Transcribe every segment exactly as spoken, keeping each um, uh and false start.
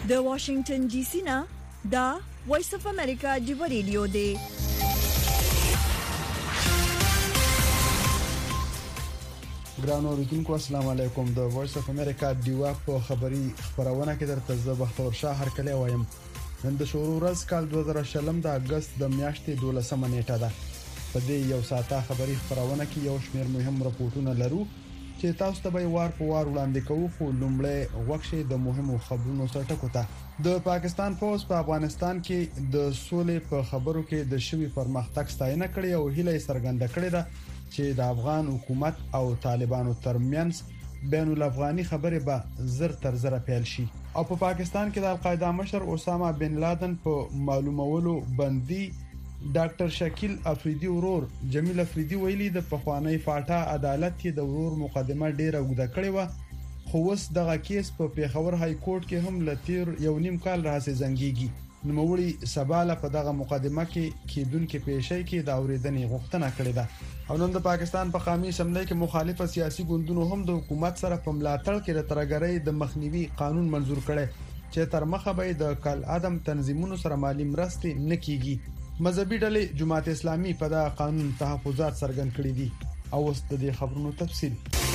د واشنگټن ډي سي نه دا وایس اف امریکا دی ریډیو دی. ګرانو اوریدونکو السلام علیکم. د وایس اف امریکا دیوا په خبری خبرونه کې درته زه بختور شاه هر کله وایم. نن د شروع ورځ کال دوه زره شلم د اگست د میاشتې دولسمه نیټه ده. په دې یو ساعته خبری خبرونه کې یو شمېر مهم راپورټونه لرو چې تاسو ته به وار په وار وړاندې کوو. خو لومړی وخت د مهمو خبرونو سرټکو ته د پاکستان فوج په افغانستان کې د سولې په خبرو کې د شوی پرمختګ ستاینه کړې او هیله څرګنده کړې ده چې د افغان حکومت او طالبانو ترمنځ بین الافغاني خبرې به زر تر زر پیل شي. او په پا پاکستان کې د القاعده مشر اسامه بن لادن په معلومولو بندي ډاکټر شکیل افریدي ورور جمیل افریدي ویلي د پخوانی فاټا عدالت کې د ورور مقدمه ډیره وګړه کړې و. خو اوس دغه کیس په پیښور های کورټ کې هم لتیر یو نیم کال راځي زنګيږي. نوموړي سباله په دغه مقدمه کې کېدونکو پیښې کې د اوریدنې غوښتنه کړې ده. او نن د پاکستان په قومي اسمبلی کې مخالفه سیاسي ګوندونو هم د حکومت سره په ملاتړ کې د ترګرۍ د مخنیوي قانون منزور کړي چې تر مخه به د کال ادم تنظیمونو سره مالی مرستې نه کیږي. مذهبي ډلې جماعت اسلامي په دا قانون تحفظات څرګند کړي دي. او اوس د دې خبرونو تفصیل.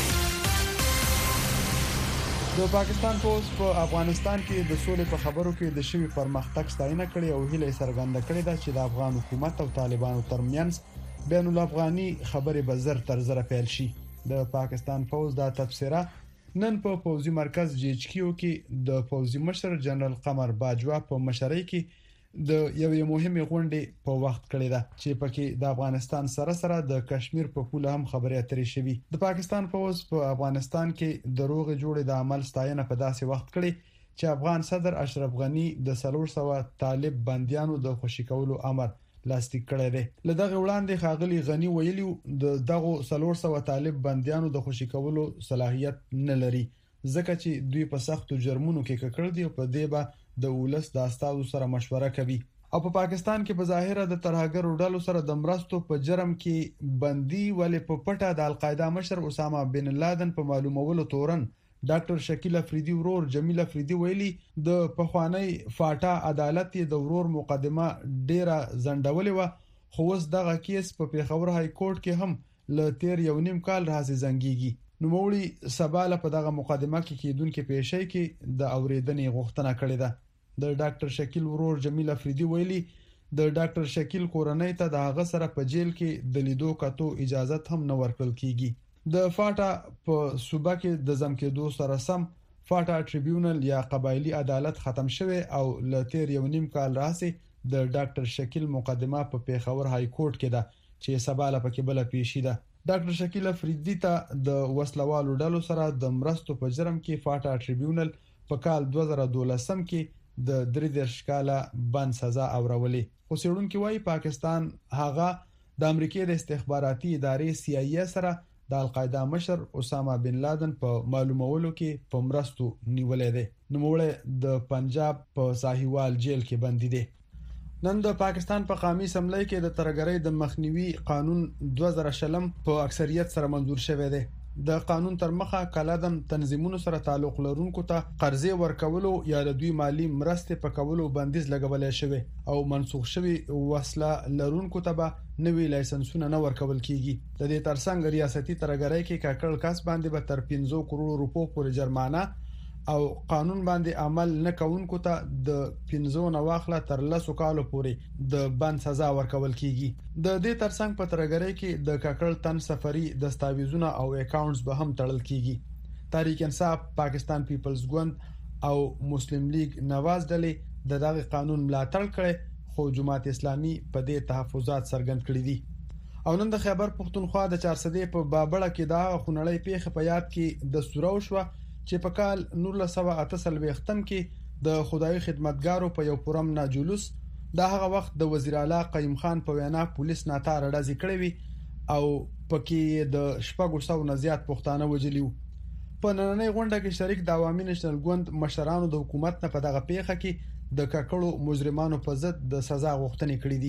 د پاکستان فوج په افغانستان کې د سولې په خبرو کې د شوی پرمختګ ستاینه کړې او هیله څرګنده کړې ده چې د افغان حکومت او طالبانو ترمنځ بین الافغاني خبرې به زر تر زر پیل شي. د پاکستان فوج دا تبصره نن په پوځي مرکز جی ایچ کیو کې د پوځي مشر جنرال قمر باجوا په مشرۍ کې د یوې مهمه غونډې په وخت کړې ده چې پکې د افغانستان سره سره د کشمیر په پوله هم خبرې اترې شوې. د پاکستان فوج په افغانستان کې د روغ جوړې د عمل ستاینه په داسې وخت کړې چې افغان صدر اشرف غنی د څلور سوه طالب بنديانو د خوشی کولو امر لاسلیک کړی دی. لدغه وړاندې خاغلی غنی ویلي د دغه څلور سوه طالب بنديانو د خوشی کولو صلاحیت نه لري ځکه چې دوی په سختو جرمونو کې ککړ دي او په دې به د ولس د استادو سره مشوره کوي. او په پا پاکستان کې په ظاهره د ترهګر ډلو سره د مرستو په جرم کې بندي ولې په پټه د القاعده مشر اسامه بن لادن په معلومولو تورن ډاکټر شکیل افریدي ورور جمیل افریدي ویلي د پخوانی فاټا عدالت د ورور مقدمه ډیره زندولې و. خو اوس دغه کیس په پیښور های کورټ کې هم ل تیر یو نیم کال راځي زنګيږي. نوموړي سباله په دغه مقدمه کې کېدونکو پیښې کې د اوریدنې غوښتنه کړې ده. د ډاکټر شکیل ورور جمیل افریدي ویلي د ډاکټر شکیل کورنۍ ته د هغه سره په جیل کې د لیدو کتو اجازه هم نه ورکړل کیږي. د فاټا په صوبه کې د ځم کېدو سره سم فاټا ټریبیونل یا قبایلی عدالت ختم شوه او ل تیر یو نیم کال راځي د ډاکټر شکیل مقدمه په پیښور های کورټ کې ده چې سباله پکې بل پیښی ده. ډاکټر شکیل افریدي ته د وسلوالو ډلو سره د مرستو په جرم کې فاټا ټریبیونل په کال دوه زره دولسم کې د درې دیرش کاله بند سزا اورولې. خو څېړونکو وايي پاکستان هغه د امریکای د استخباراتي ادارې سی آی ای سره د القاعده مشر اسامه بن لادن په معلومولو کې په مرستو نیولې ده. نوموړی د پنجاب په ساحیوال جیل کې بندي دی. نن د پاکستان په قومي اسمبلی کې د ترګرۍ د مخنیوي قانون دوه زره شلم په اکثریت سره منزور شوی دی. د قانون تر مخه کلادم تنظیمونو سره تعلق لرونکو ته قرضې ورکولو یا د دوی مالی مرستې په کولو بندیز لګولای شوی او منسوخ شوی وسله لرونکو ته به نوې لایسنسونه نه ورکول کیږي. د دې ترڅنګ ریاستي ترګرۍ کې کاکړ کس باندې به تر پنځه کروڑ روپو پورې جرمانه او قانون باندې عمل نه کوونکو ته د پنځه نه واخله تر لسو کالو پورې د بند سزا ورکول کیږي. د دې ترڅنګ په ترګرۍ کې د کاکړ تن سفري دستاویزونه او اکاونټس به هم تړل کیږي. تحریک انصاف، پاکستان پیپلز ګوند او مسلم لیگ نواز ډلې د دغه قانون ملاتړ کړي خو جماعت اسلامي په دې تحفظات څرګند کړي دي. او نن د خیبر پښتونخوا د چارسدې په بابړه کې دا خونړی پیښه په یاد کې د سورو شو چې په کال نولس سوه اته څلوېښتم کې د خدای خدمتګارو په یو پرم نه جلوس د هغه وخت د وزیر اعلی قیم خان په وینا پولیس ناتار ډزې کړې وي او پکې د شپږ سوه نه زیات پښتانه وژلي وو. په نننۍ غونډه کې شریک د عوامي نېشنل ګوند مشرانو د حکومت نه په دغه پیښه کې د ککړو مجرمانو په ضد د سزا غوښتنې کړې دي.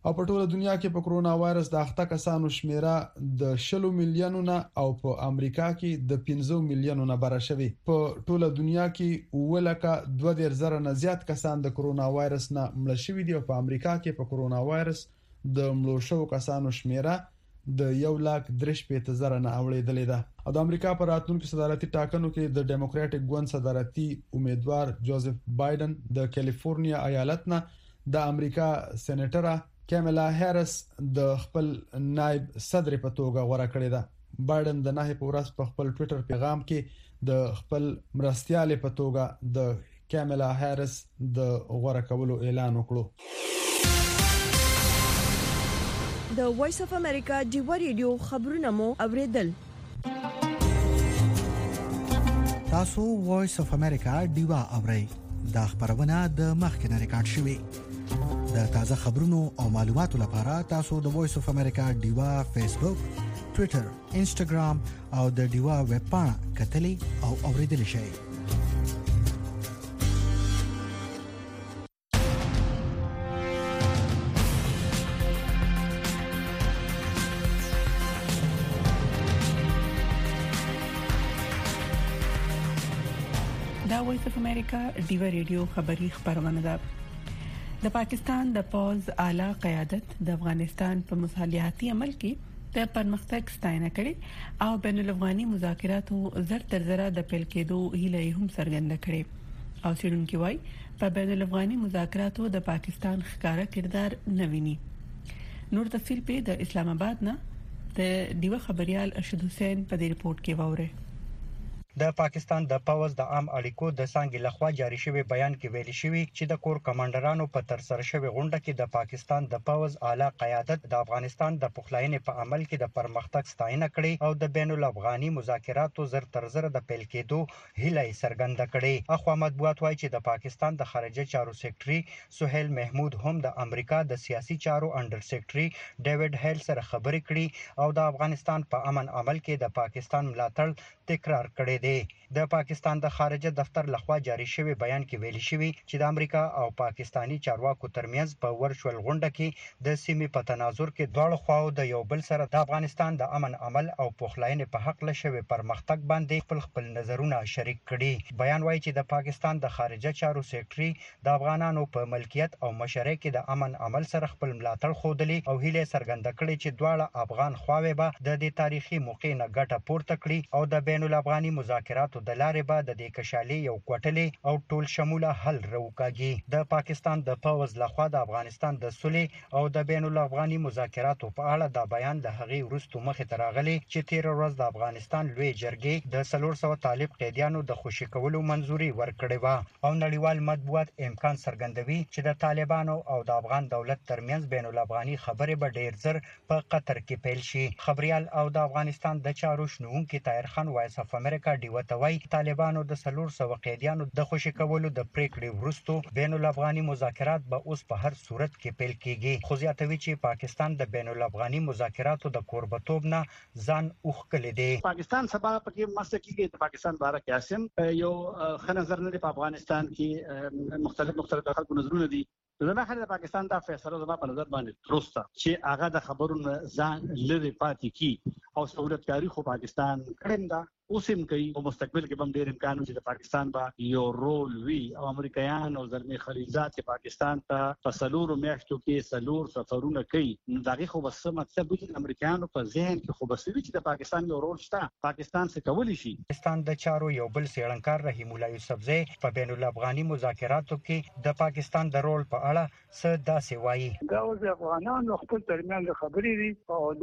او په ټوله دنیا کې په کرونا وایرس د اخته کسانو شمیره د شلو میلیونو نه او په امریکا کې د پنځه میلیونو نه بره شوی. په ټوله دنیا کې ولکه دوه ډیر زره نه زیات کسان د کرونا وایرس نه مړ شوي دي او په امریکا کې په کرونا وایرس د مړو شوو کسانو شمیره د یو لک درش پېته زره نه اوریدلې ده. او د امریکا په راتلونکو صدارتي ټاکنو کې د ډیموکراټک ګوند صدارتي امیدوار جوزف بایدن د کیلیفورنیا ایالت نه د امریکا سېنیټره کاملا هریس د خپل نائب صدر په توګه غوړه کړې ده. بایدن د نه په ورځ په خپل ټوئیټر پیغام کې د خپل مرستيال په توګه د کاملا هریس د غوړه کولو اعلان وکړو. د وایس اف امریکا ډیوا ریډیو خبرونه مو اوریدل. تاسو وایس اف امریکا ډیوا اورئ. دا خبرونه د مخکنه ریکارډ شوې. د تازه خبرونو او معلوماتو لپاره تاسو د وایس اف امریکا ډیوا فیسبوک، ټوئیټر، انسټاګرام او د ډیوا ویب پاڼه کتلې او اوریدل شئ. دا وایس اف امریکا ډیوا ریډیو خبری خبرونه ده. د پاکستان د پوز اعلی قیادت د افغانستان په مصالحتي عمل کې د پرمختګ ستاینه کړې او بین الافغاني مذاکراتو زر تر زره د پیل کېدو هیله هم څرګنده کړې او څېړونکو وايي په بین الافغاني مذاکراتو د پاکستان ښکارا کردار نه ویني. نور تفصیل په د اسلام آباد نه د دیو خبريال ارشد حسین په دې ریپورت کې ووره. د پاکستان د پاوز د عام اړیکو د څنګه لخوا جاری شوی بیان کې ویل شوی چې د کور کمانډرانو په تر سره شوی غونډه کې د پاکستان د پاوز اعلی قیادت د افغانستان د پخلاینې په عمل کې د پرمختګ ستاینه کړې او د بین الافغاني مذاکراتو زر تر زره د پیل کېدو هیله څرګنده کړې. اخوا مطبوعات وايي چې د پاکستان د خارجه چارو سېکرټري سہیل محمود هم د امریکا د سیاسي چارو انډر سېکرټري ډیوډ هیل سره خبرې کړې او د افغانستان په امن عمل کې د پاکستان ملاتړ تکرار کړی. د پاکستان د خارجه دفتر لخوا جاری شوی بیان کې ویل شوی چې د امریکا او پاکستانی چارواکو ترمنځ په ورچوال غونډه کې د سیمې په تناظر کې دواړو خواو د یو بل سره د افغانستان د امن عمل او پخلاینې په حق له شوی پرمختګ باندې خپل خپل نظرونه شریک کړي. بیان وايي چې د پاکستان د خارجه چارو سېکرټري د افغانانو په ملکیت او مشرۍ کې د امن عمل سره خپل ملاتړ خوده او هیله څرګنده کړي چې دواړه افغان خواوې به د دې تاریخي موقع نه ګټه پورته کړي او د بین الافغاني مذاکراتو د لارې به د دې کشالي یو کوټلې او ټول شموله حل راوکاږي. د پاکستان د پاوز لخوا د افغانستان د صلح او د بین الافغاني مذاکراتو په اړه د بیان د هغې وروسته مخې ته راغلی چې تیر ورځ د افغانستان لوی جرګې د څلور سوه طالب قیدیانو د خوشي کولو منځوري ورکړې و او نړیوال مطبوعات امکان څرګندوي چې د طالبانو او د افغان دولت ترمنځ بین الافغاني خبرې به ډیر زر په قطر کې پیل شي. خبريال او د افغانستان د چارو شنونکو طاهر خان وایس اف امریکا ډیو ته وایي طالبانو د څلور سوه قیدیانو د خوشي کولو د پریکړې وروسته بین الافغاني مذاکرات به اوس په هر صورت کې پیل کیږي. خو زیاتوي چې پاکستان د بین الافغاني مذاکراتو د کوربتوب نه ځان اوښکلی دی. پاکستان سبا پکې مسله کېږي د پاکستان باره کې اسیم یو ښه نظر نه دی په افغانستان کې مختلف مختلف خلکو نظرونه دي. زما خل د پاکستان دا فیصله زما په نظر باندې درسته چې هغه د خبرونو ځان لري پاتې کی او سہولتکاری خو پاکستان کړم دا اوسم کوي او مستقبل کې هم ډېر امکان چې د پاکستان به یو رول وي او امریکایان او زلمی خلیزات چې پاکستان ته په سلور میاشتو کې سلور سفرونه کوي نو دغه خو بس مطلب چې امریکایانو په ذهن کې خو بس چې د پاکستان یو رول شته پاکستان څه کولی شي. پاکستان د چارو یو بل څېړنکار رحیم الله یوسفزی په بین الافغاني مذاکراتو کې د پاکستان د رول په اړه څه داسې وایي. دا د افغانانو خپل ترمنځ خبرې دي او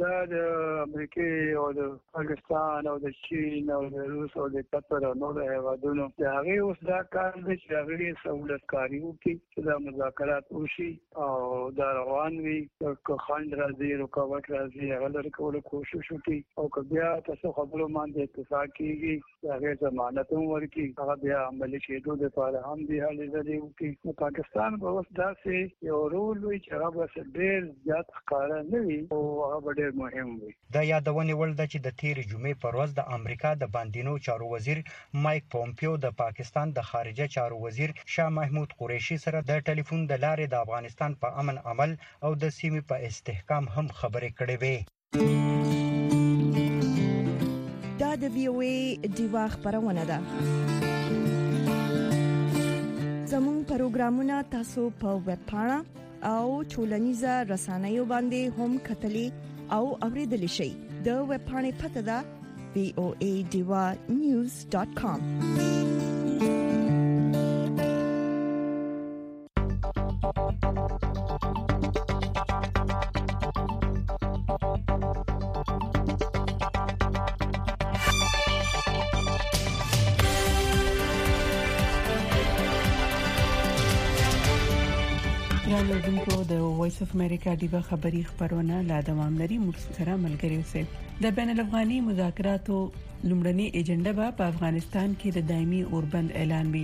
د امریکا او د پاکستان او د چین او د روس او د قطر او نور هیوادونو دا هغه اوس دا کار دی چې هغه سہولتکاری وکړي چې دا مذاکرات وشي او دا روان وي که خنډ راځي رکاوټ راځي هغه لري کولو کوشش وکړي او که بیا تاسو خبرو باندې اتفاق کیږي هغه ضمانت هم ورکړي هغه بیا عملي کېدو لپاره هم دی هلې ځلې وکړي. پاکستان به اوس داسې یو رول وي چې هغه به ډېر زیات ښکاره نه وي او هغه به ډېر مهم وي. د یادونې وړ ده چې د تېرې جمعې پر ورځ د امریکا د د باندینو چارو وزیر مایک پومپیو د پاکستان د خارجه چارو وزیر شاه محمود قریشي سره د ټلیفون د لارې د افغانستان په امن عمل او د سیمې په استحکام هم خبرې کړې وې. دا د وی او ای دیوا خبرونه ده. زموږ پروګرامونه تاسو په ویب پاڼه او ټولنیزه رسنیو باندې هم کتلی او اوریدلی شئ. د ویب پاڼې پته ده وی او ای دیوا نیوز ډاټ کام. رادیو د وایس اف امریکا دیوا خبری خبرونه لا دوام لري. موږ سره ملګری اوسئ. د بین الافغاني مذاکراتو لومړنی ایجنډا به په افغانستان کې د دایمي اوربند اعلان وي.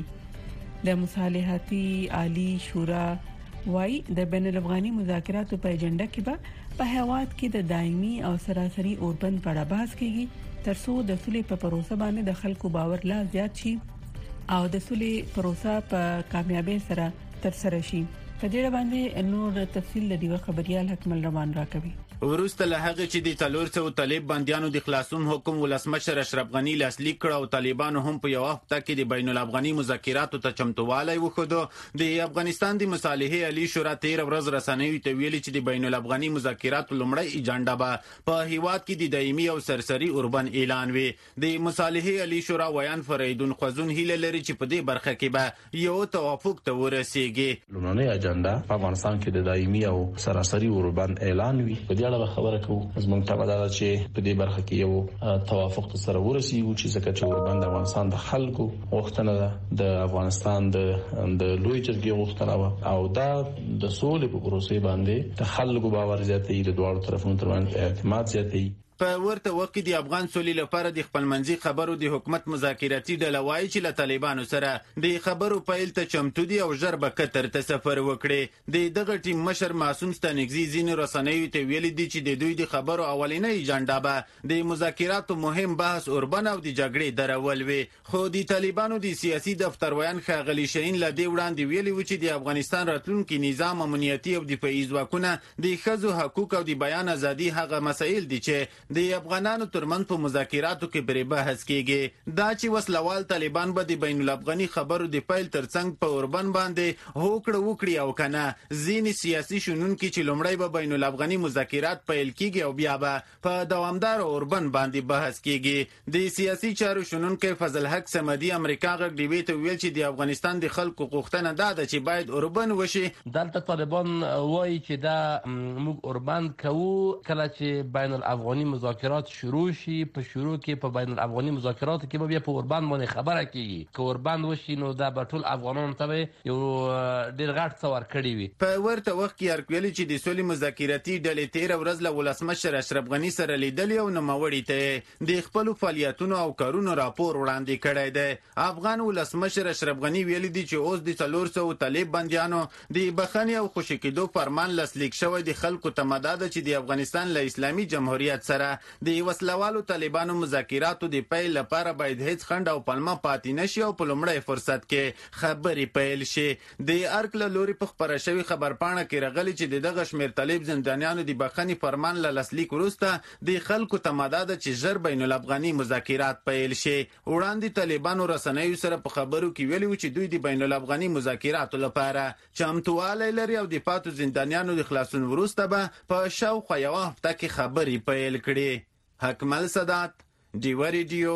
د مصالحتي عالی شورا وايي د بین الافغاني مذاکراتو په ایجنډا کې به په هیواد کې د دایمي او سراسري اوربند په اړه بحث کیږي ترڅو د سولې په پروسه باندې د خلکو باور لا زیات شي او د سولې پروسه په کامیابی سره تر سره شي. په دې باندې نور تفصیل د دیو خبريال حکمل روان راکوي. ورسته له هغه چې د تلور څو طالب بنديانو د خلاصون حکم ولسمشر اشرف غنی لاسلیک کړ او طالبانو هم په یو هفته کې د بین الافغاني مذاکراتو ته چمتووالی وښود. د افغانستان د مصالحې عالی شورا تیر ورځ رسنیو ته ویلي چې د بین الافغاني مذاکراتو لومړی ایجنډا به په هیواد کې د دایمي او سرسري اوربند اعلان وي. د مصالحې عالی شورا ویان فریدون خوازون هیله لري چې په دې برخه کې به یو توافق ته ورسیږي. لومړی ایجنډا په افغانستان کې د دایمي او سرسري اوربند اعلان وي. اړه خبره کوو زموږ ته ودا چې په دې برخه کې یو توافق سره ورسیږي چې څنګه چې اوربند افغانستان د خلکو غوښتنه ده د افغانستان د د لوی جرګې غوښتنه او دا د سولې په پروسې باندې د خلکو باور زیاتوي د دوه طرفونو ترمنځ اعتماد زیاتوي. په ورته وخت کې د افغان سولې لپاره د خپلمنځي خبرو د حکومت مذاکراتي ډله وایي چې له طالبانو سره د خبرو پیل ته چمتو دي او ژر به قطر ته سفر وکړي. د دغه ټیم مشر معصوم ستانګزي ځینې رسنیو ته ویلي دي چې د دوی د خبرو اولنۍ ایجنډا به د مذاکراتو مهم بحث اوربند او د جګړې درول وي. خو د طالبانو د سیاسي دفتر ویان ښاغلي شاهین له دې وړاندې ویلي و چې د افغانستان راتلونکي نظام امنیتي او دفاعي ځواکونه د ښځو حقوق او د بیان ازادي هغه مسایل دي چې د افغانانو ترمن په مذاکراتو کې بری بحث کیږي. دا چې وسلوال طالبان به د بین الافغاني خبرو د پیل ترڅنګ په اوربند باندې هوکړه وکړي او کنه ځینې سیاسي شنونکي چې لومړی به بین الافغاني مذاکرات پیل کیږي او بیا به په دوامدار اوربند باندې بحث کیږي. د سیاسي چارو شنونکي فضل حق سمدي امریکا غږ دی ویته ویل چې د افغانستان د خلکو غوښتنه ده چې باید اوربند وشي. دلته طالبان وایي چې دا موږ اوربند کوو کله چې بین الافغاني مذاکرات شروع شي. په شروع کې په بین الافغاني مذاکراتو کې به بیا په اوربند باندې خبره کیږي. که اوربند وشي نو دا به ټول افغانانو ته یو ډیر غټ څه ورکړي وي. په ورته وخت کې ارکویل چې د سولې مذاکراتي ډلې تیر ورځ له ولسمشر اشرف غنی سره لیدلې او نوموړي ته د خپل فعالیتونو او کارونو راپور وړاندې کړی دی. افغان ولسمشر اشرف غنی ویلي دی چې اوس د څلور سوه طالب بنديانو د بخښنې او خوشی کېدو فرمان لاسلیک شوی د خلکو ته مدد چې د افغانستان له اسلامي جمهوریت سره د وسلوالو طالبانو مذاکراتو د پیل لپاره باید هیڅ خند او پلمه پاتې نشي او په لومړی فرصت کې خبرې پیل شي. د ارک له لوري په خبره شوی خبرپاڼه کې راغلي چې دغه شمیر طالب زندانیانو د بخښنې فرمان له لاسلیک وروسته د خلکو ته مدد چې ژر بین الافغاني مذاکرات پیل شي. وړاندې طالبانو رسنیو سره په خبرو کې ویلي و چې دوی د بین الافغاني مذاکراتو لپاره چمتووالی لري او د پاتو زندانیانو د خلاصون وروسته به په شاوخوا یوه هفته کې خبرې پیل کړي. حکمل صدات دیوا ریډیو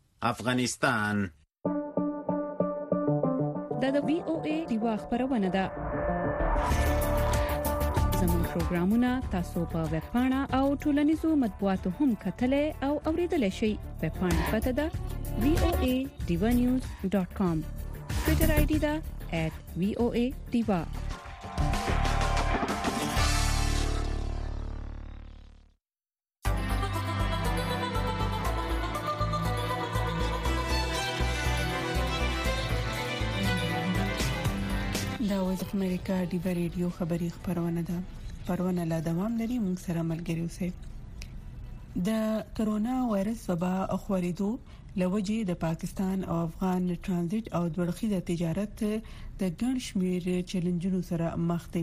افغانستان. دا د وی او ای دیوا خبرونه ده. زموږ پروګرامونه تاسو په ویب پاڼه او ټولنیزو مطبوعاتو هم کتلای او اوریدلای شئ. ویب پاڼه پته ده وی او ای دیوا نیوز ډاټ کام. ټویټر آی ډي ده ایٹ وی او ای دیوا. دا وایس اف امریکا دیوا ریډیو خبری خبرونه ده. خبرونه لا دوام لري. موږ سره ملګری اوسئ. د کرونا وایرس وبا خورېدو لوجه د پاکستان او افغان ترانزیت او دوړخیزه تجارت د ګڼ شمېر چیلنجونو سره مخ دي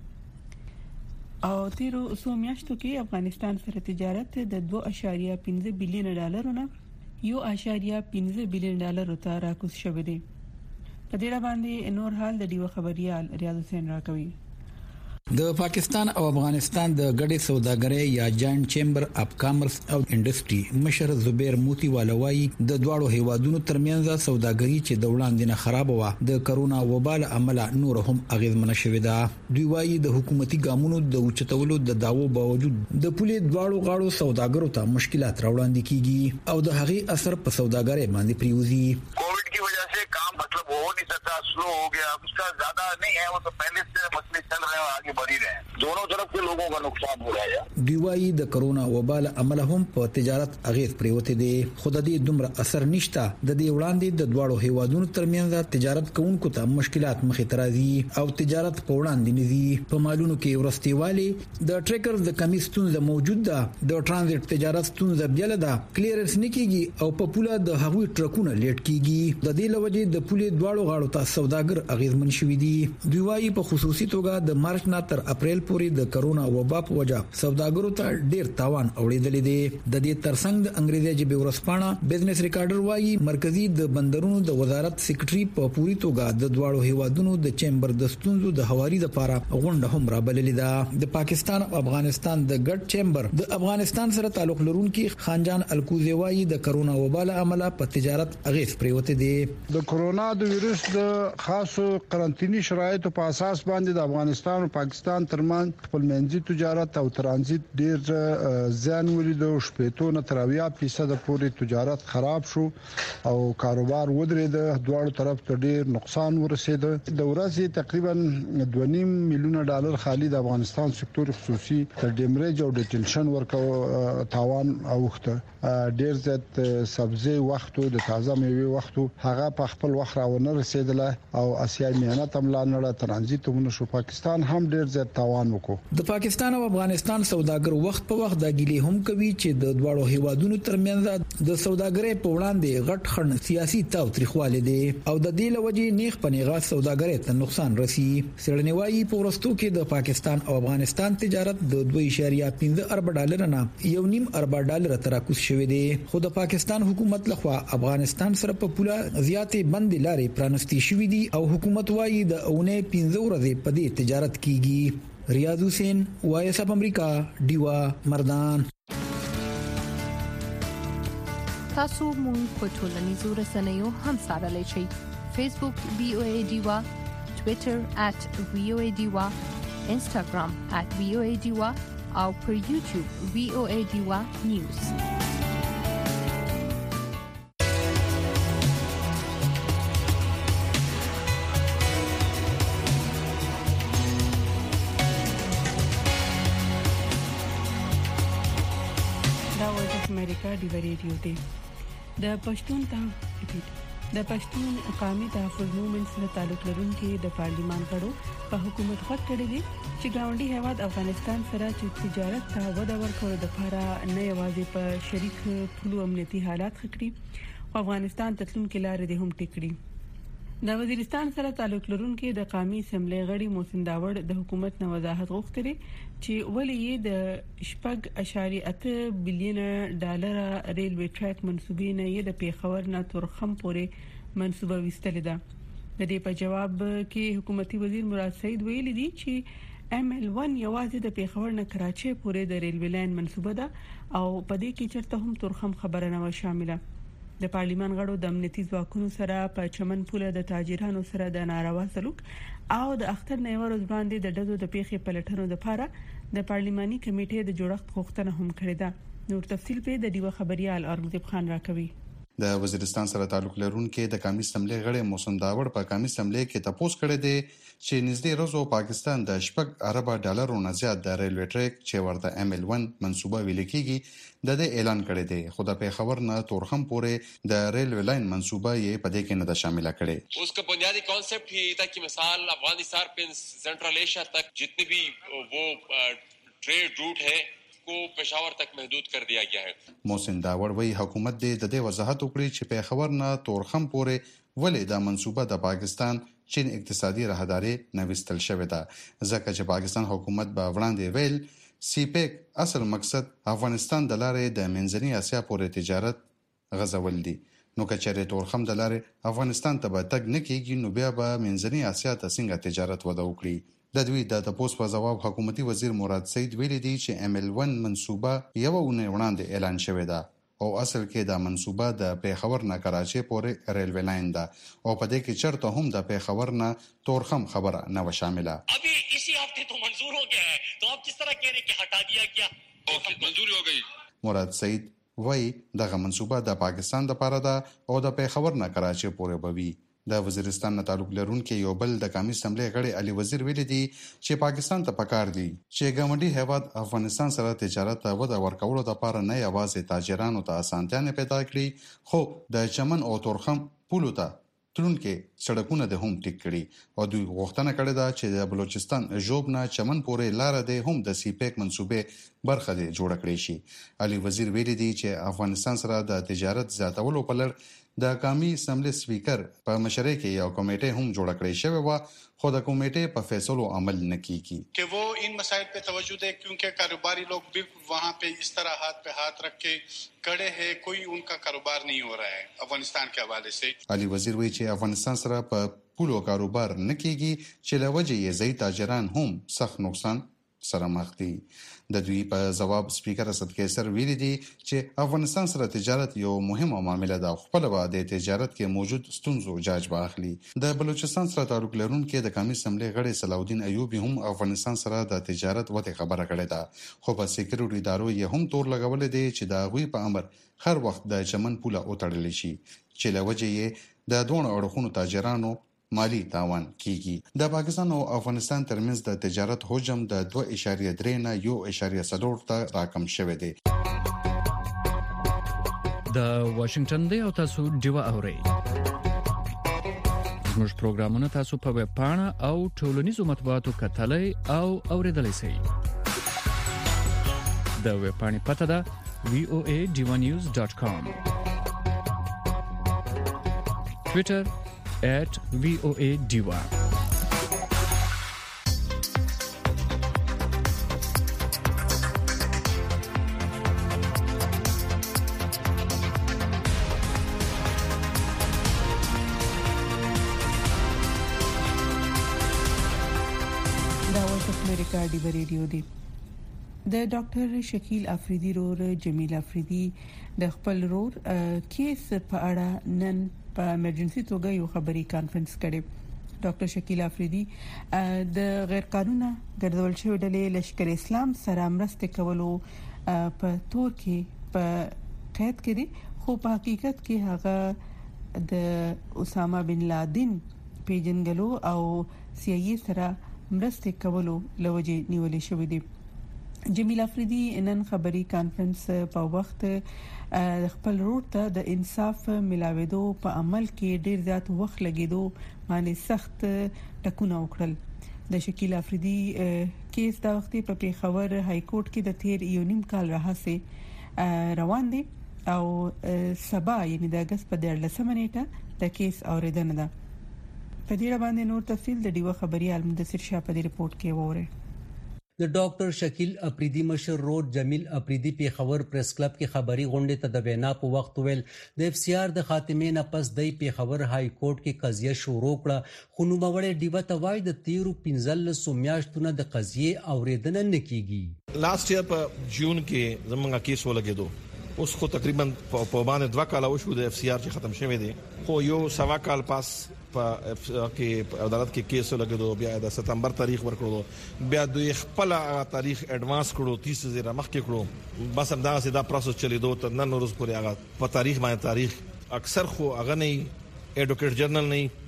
او تیرو څو میاشتو کې افغانستان سره تجارت د دوه اعشاریه پنځه بلین ډالرونو یو اعشاریه پنځه بلین ډالر ته راکوز شوی دی. په دې اړه باندې نور حال د ډیو خبريال ریاض حسین راکوي. د پاکستان او افغانستان د ګډې سوداګرۍ یا جاینټ چیمبر اف کامرس او انډستری مشر زبیر موتی والوای د دواړو هیوادونو ترمنځ سوداګري چې د وړاندې نه خراب و د کرونا وبا له امله نور هم اغیزمن شوې ده. دوی وایي د حکومتي ګامونو د اوچتولو د داوو باوجود د پولې دواړو غاړو سوداګرو ته مشکلات راوړاندې کیږي او د هغې اثر په سوداګرۍ باندې پریوزي. कोविड की वजह से काम मतलब हो नहीं सकता, स्लो हो गया, उसका ज्यादा नहीं है, वो तो पहले से मसले चल रहे हैं, आगे बढ़ ही रहे हैं, दोनों तरफ के लोगों का नुकसान हो रहा है. دیوایی د کرونا وبا له امله هم په تجارت اغیز پریوته دي. خو د دې دومره اثر نشته. د دې وړاندې د دواړو هیوادونو ترمنځ تجارت کوونکو ته مشکلات مخې ته راځي او تجارت په وړاندې نزي. په مالونو کې ورستیوالي د ټریکر د کمی ستونزه موجود ده. د ترانزیت تجارت ستونزه بیل ده. کلیرنس نکېږي او په پوله د هغوی ټرکونه لیټ کیږي. د دې لوجه د پولې دواړو غاړو ته سوداګر اغیزمن شوي دي. دوی وايي په خصوصي توګه د مارچ نه تر اپریل پورې د کرونا وبا په وجه سوداګرو ته ډیر تاوان اوریدل دي. د دې ترڅنګ د انګریزي ژبې ورسپانه بزنس ریکارډر وايي مرکزی د بندرونو د وزارت سیکریټري په پوری توګه د دواړو هیوادونو د چیمبر د ستونزو د هواري لپاره غونډه هم رابللې ده. د پاکستان او افغانستان د ګډ چیمبر د افغانستان سره تعلق لرونکي خانجان الکوزی وايي د کرونا وبا له امله په تجارت اغیز پریوته دي. د کرونا د وایرس د خاصو قرنطینی شرایطو په اساس باندې د افغانستان او پاکستان ترمنځ خپلمنځي تجارت او ترانزیت ډیر زیان ولیدو. شپږ نه تر اویا فیصد پورې تجارت خراب شو او کاروبار ودرېد. دواړو طرف ته ډیر نقصان ورسېد. د ورځې تقریبا دوه نیم میلیونه ډالر خالي د افغانستان سکتور خصوصي د ډیمریج او ډیټنشن ورکو تاوان اوخته. ډیر زیات سبزی وختو د تازه میوه وختو هغه په خپل وخت راونه رسیدله او اسیای میانه تملا نړه ترانزیتونه شو. پاکستان هم ډیر زیات تاوان وکړو. د پاکستان او افغانستان سوداګر وخت په وخت د ګیلې هم کوي چې د دواړو هیوادونو ترمنځ د سوداګرۍ په وړاندې غټ خړن سیاسي تاوتریخوالی دی او د دې لوجې نیغ پنیغه سوداګرۍ ته نقصان رسی. سړنی وايي په ورستو کې د پاکستان او افغانستان تجارت د دوه اعشاریه پنځه ارب ډالر نه یو نیم ارب ډالر تر راکوز شوی دی. خو د پاکستان حکومت لخوا افغانستان سره په پوله زیاتې بندي لارې پرانستې شوې دي او حکومت وايي د اونۍ پنځه ورځې په دې تجارت کیږي. ریاض حسین وایس اپ امریکا ډیوا مردان. تاسو مونږ په ټولنیزو رسنیو هم سره شئ. فیسبوک وی او ای ډیوا، ټوئیټر ات وی او ای ډیوا، انسټاګرام ات وی او ای ډیوا او پر یوټیوب وی او ای ډیوا نیوز. امریکا دی ریډیو دی د پښتون ته د پښتون قومي تحفظ موومنټ سره تعلق لرونکي د پارلیمان غړو په حکومت خط کړی دي چې ګاونډي هیواد افغانستان سره چې تجارت ته وده ورکول د لپاره نه یوازې په شریک پولو امنیتي حالات خکړي او افغانستان تطلون کې لارې دي هم ټیکړي. د وزیرستان سره تعلق لرونکي د قومي اسمبلی غړي محسن داوړ د حکومت نو وضاحت غوښتي چې ولې د شپږ اعشاریه اته بلین ډالر ریلوي ټریک منسوبې نه یې د پیښور نه تورخم پورې منسوبه وستل ده. د دې په جواب کې حکومتي وزیر مراد سعید ویلي دي چې ام ایل ون یوازې د پیښور نه کراچۍ پورې د ریلوي لاین منسوبه ده او په دې کې چرته هم تورخم خبره نه و شامله. د پارلیمان غړو د امنیتي ځواکونو سره په چمن پوله د تاجرانو سره د ناروا سلوک او د اختر نه ورځ باندې د دزو د پیښې پلټنو لپاره د پارلیماني کمیټې د جوړښت غوښتنه هم کړې ده. نور تفصیل په د دیو خبريال اورګزیب خان راکوي. د وزیرستان سره تعلق لرونکي د قومي اسمبلی غړي محسن داوړ په قومي اسمبلی کې تاسو کړی دی چې نږدې روزو پاکستان د شپږ ارب ډالرو نه زیات د ریلوي ټریک چې ورته ام ایل ون منسوبه ویل کیږي د دې اعلان کړی دی. خو د پیښور نه تورخم پورې د ریلوي لاین منسوبه یې په دې کې نه ده شامل کړي. उसका बुनियादी कॉन्सेप्ट ही था कि मिसाल अफगानिस्तान पे सेंट्रल एशिया तक जितने भी वो ट्रेड रूट है को पेशावर तक महदूद कर दिया गया है। محسن داوړ وی حکومت د دې وضاحت وکړي چې په خبر نه تورخم پورې ولې دا منصوبه د پاکستان چین اقتصادي راهداري نوښتل شوې ده، ځکه چې پاکستان حکومت به وړاندې ویل سی پیک اصل مقصد افغانستان د لارې د منځنۍ اسیا پورې تجارت غزول دي، نو کچره تورخم د لارې افغانستان ته به تګ نه کیږي، نو بیا به منځنۍ اسیا ته څنګه تجارت وده وکړي. د دوی د تاسو په جواب حکومتي وزیر مراد سید ویلي دی چې ایم ایل ون منصوبه یو ونه وړاندې اعلان شوې ده او اصل کې دا منصوبه د پیښور نه کراچي پورې ریلوی لاین ده او په دې کې چرته هم د پیښور نه تورخم خبره نه و شامله. ابھی اسی ہفتے تو منظور ہو گیا ہے تو آپ کس طرح کہہ رہے ہیں کہ ہٹا دیا گیا؟ اوکے منظور ہو گئی. مراد سید وای دغه منصوبه د پاکستان د پاره ده او د پیښور نه کراچي پورې بوي. د وزیرستان نه تعلق لرونکي یو بل د قومي اسمبلی غړي علي وزیر ویلي دي چې پاکستان ته پکار دي چې ګاونډي هیواد افغانستان سره تجارت ته وده ورکولو لپاره نه یوازې تاجرانو ته اسانتیاں پیدا کړي، خو د چمن او تورخم پولو ته تلونکي سړکونه د هم ټیک کړي او دوی غوښتنه کړې ده چې د بلوچستان ژوب نه چمن پورې لار د هم د سی پیک منصوبې برخه دي جوړ کړي شي. علي وزیر ویلي دي چې افغانستان سره د تجارت زیاتولو په لړ د قومي اسمبلی سپیکر په مشرۍ کې یو کمیټه هم جوړ کړې شوې و، خو د کمیټې په فیصلو عمل نه کیږي کہ وہ ان مسائل پہ توجہ دے کیونکہ کاروباری لوگ بھی وہاں پہ اس طرح ہاتھ پہ ہاتھ رکھ کے کڑے ہیں، کوئی ان کا کاروبار نہیں ہو رہا ہے افغانستان کے حوالے سے. علي وزیر وی چې افغانستان سره په پولو کاروبار نه کیږي چې لوجه یې زی تاجران هم سخت نقصان سره مخ دي. د دوی په جواب سپیکر اسد کیسر ویلي دي چې افغانستان سره تجارت یو مهمه معامله ده، خپل به د تجارت کې موجود ستونزو جاج واخلي. د بلوچستان سره تعلق لرونکي د قومي اسمبلی غړي صلاح ایوبی هم افغانستان سره د تجارت وته خبره کړې ده، خو په سکیورټي ادارو یې هم تور لګولې دي چې دا غوي په امر هر وخت د چمن پوله اوتړل شي چې لوجه یې د دوه اړخونو تاجرانو مالی تاوان کیږي. د پاکستان او افغانستان ترمنځ د تجارت حجم د دوه اعشاریه درې نه یو اعشاریه څلور ته راکم شوی دی. د واشنگټن دی او تاسو ډیوا اورئ. زموږ پروګرامونه تاسو په ویب پاڼه او ټولنیزو مطبوعاتو کتلای او اوریدلای شئ. د ویب پاڼې پته ده وی او ای ډیوا نیوز ډاټ کام. ټوئیټر at V O A Diva. امریکا ډیو ریډیو دی. د ډاکټر شکیل افریدي رور جمیل افریدي د خپل رور کیس په اړه نن په ایمرجنسي توګه یو خبري کانفرنس کړي. ډاکټر شکیل افریدي د غیر قانوني ګرځول شوی ډلې لشکر اسلام سره مرسته کولو په تور کې په قید کړي، خو په حقیقت کې هغه د اسامه بن لادن پیژنګلو او سی آی ای سره مرسته کولو لوجه نیولې شوې دي. جمیل افریدي نن خبري کانفرنس په وخت خپل رور ته د انصاف ملاويدو په عمل کې ډیر زیات وخت لګیدو باندې سخت ټکونه وکړل. د شکیل افریدي کیس د وخت په پیښور های کورټ کې د تیر یو نیم کال راهسه روان دي او سبا یعنی د اگست په دیارلسمه نیټه د کیس اوریدنه ده. په دې باندې نور تفصیل د ډیو خبري عالم د سرشا په دې رپورت کې وره. د ډاکټر شکیل افریدي مشر رور جمیل افریدي په خبر پریس کلب کې خبري غونډه ته د وینا په وخت ویل د اف سی آر د خاتمه نه پس د په خبر های کورټ کې قضیه شروع کړه، خو نو باور ډیو ته وای د تیرو پنځل سومیاشتونه د قضیه اوریدنه نکېږي. لاست ایئر په جون کې زمونږه کیس ولګېدو، اوس خو تقریبا په باندې دوه کال وشو د اف سی آر چې ختم شوه دي، خو یو سوا کال پاس په کې عدالت کې کیس لګیدو، بیا د ستمبر تاریخ ورکړو، بیا دوی خپل تاریخ ایڈوانس کړو تیس زیره مخکې کړو، بس هم دا سیدا پروسس چلیدو تر نن ورځ پورې هغه په تاریخ باندې تاریخ اکثر خو هغه نه ایڈوکیټ جرنل نه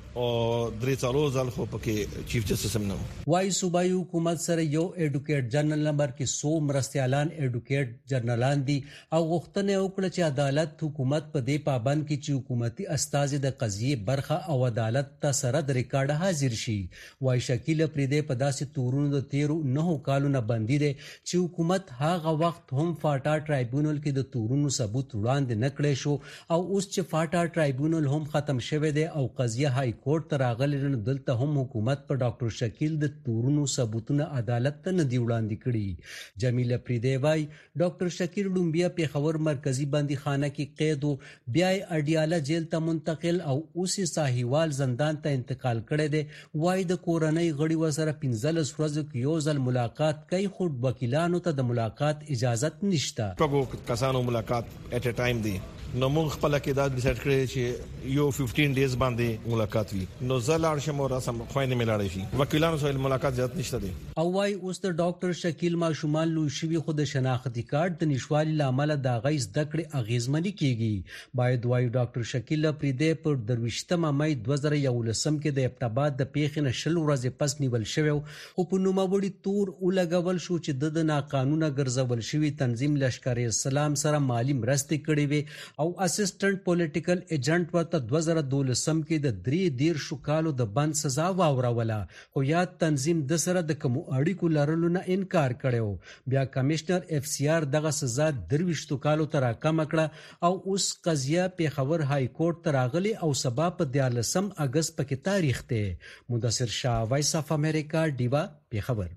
او درې څلور ځل خو پکې چیف جسټس هم نه وای صوبایي حکومت سره یو ایډوکیټ جنرال نمبر کې سو مرستيالان ایډوکیټ جنرالان دي او غوښتنه وکړه چې عدالت حکومت په دې پابند کې چې حکومتي استاذ د قضیه برخه او عدالت ته سره د ریکارډ حاضر شي. وای شکیل پریده په داسې تورونو د تیرو نه کالو نه باندې دي چې حکومت هغه وخت هم فاټا ټرایبونل کې د تورونو ثبوت وړاندې نکړي شو او اوس چې فاټا ټرایبونل هم ختم شوه دی او قضیه های کورټ ته راغلی نو دلته هم حکومت په ډاکټر شکیل د تورونو ثبوتونه عدالت ته نه دی وړاندې کړي. جمیله پریده وای ډاکټر شکیل لومبیا پیښور مرکزی بندي خانه کې قید او بیا اډیاله جیل ته منتقل او اوسې ساحیوال زندان ته انتقال کړي دی. وای د کورنۍ غړي وسره پنځلس ورځې کې یو ځل ملاقات کوي خو وکیلانو ته د ملاقات اجازه نشته. ټاګو کسانو ملاقات اټ ا ټایم دی نو موږ خپل کې دا ډیسایډ کړی چې یو پندرہ ډیز باندې ملاقات وي نو زلار شمو را سم خوينه ملاړی شي وکیلانو سره ملاقات ځات نشته دي. او وايي اوس د ډاکټر شکیل ماشومان لوي شوی خود شناختی کارت د نشوالي لامل د غیز دکړې اغیزمنی کیږي. باید وايي ډاکټر شکیل پریده پر درويشتمه مې دوه زره یولسم کې د ابتباد د پیښې نشل ورځې پس نیول شوی او په نوموړي تور ولګول شو چې د ناقانونه ګرځول شوی تنظیم لشکر اسلام سره مالی مرستې کړې وي او اسسټنټ پولیټیکل ایجنټ ورته دوه زره دولسم کې د درې دیر شو کالو د بند سزا واوروله خو یا تنظیم د سره د کوم اړیکو لرلو نه انکار کړو. بیا کمشنر اف سی آر دغه سزا درويشتو کالو تر کم کړه او اوس قضیه پیښور های کورټ ته راغلی او سبا په دیارلسم اگست پکې تاریخ ته. مدثر شاه وایس اف امریکا دیوا پیښور.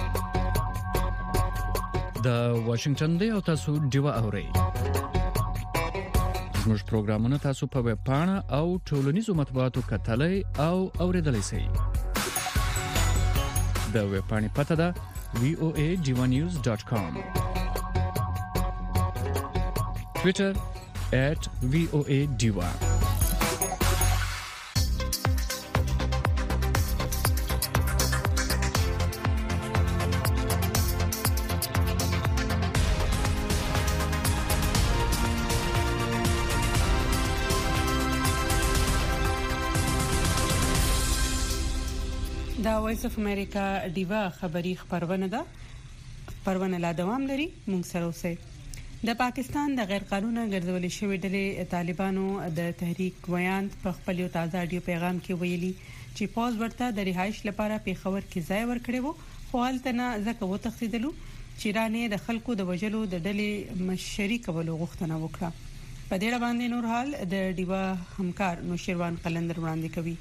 د واشنگټن دی او تاسو دیوا اورئ. زموږ پروګرامونه تاسو په ویب پاڼه او ټولنیزو مطبوعاتو کتلای او اوریدلای شئ. د ویب پاڼې پته ده وی او ای ډیوا نیوز ډاټ کام. ټوئیټر ایٹ وی او ای ډیوا. دا وایس اف امریکا دیوا خبری خبرونه ده پرونه لا دوام لري مونږ سره اوسئ. د پاکستان د غیر قانوني ګرځول شوی ډلې طالبانو د تحریک ویان په خپل یو تازه اډیو پیغام کې ویلي چې پوز ورته د رهایش لپاره پیښور کې ځای ورکړی وو خو هلته نه ځکه و تخصیدلو چې رانه د خلکو د وجلو د ډلې مشري کولو غوښتنه وکړه. په دې اړه باندې نور حال د دیوا همکار نوشیروان قلندر وړاندې کوي.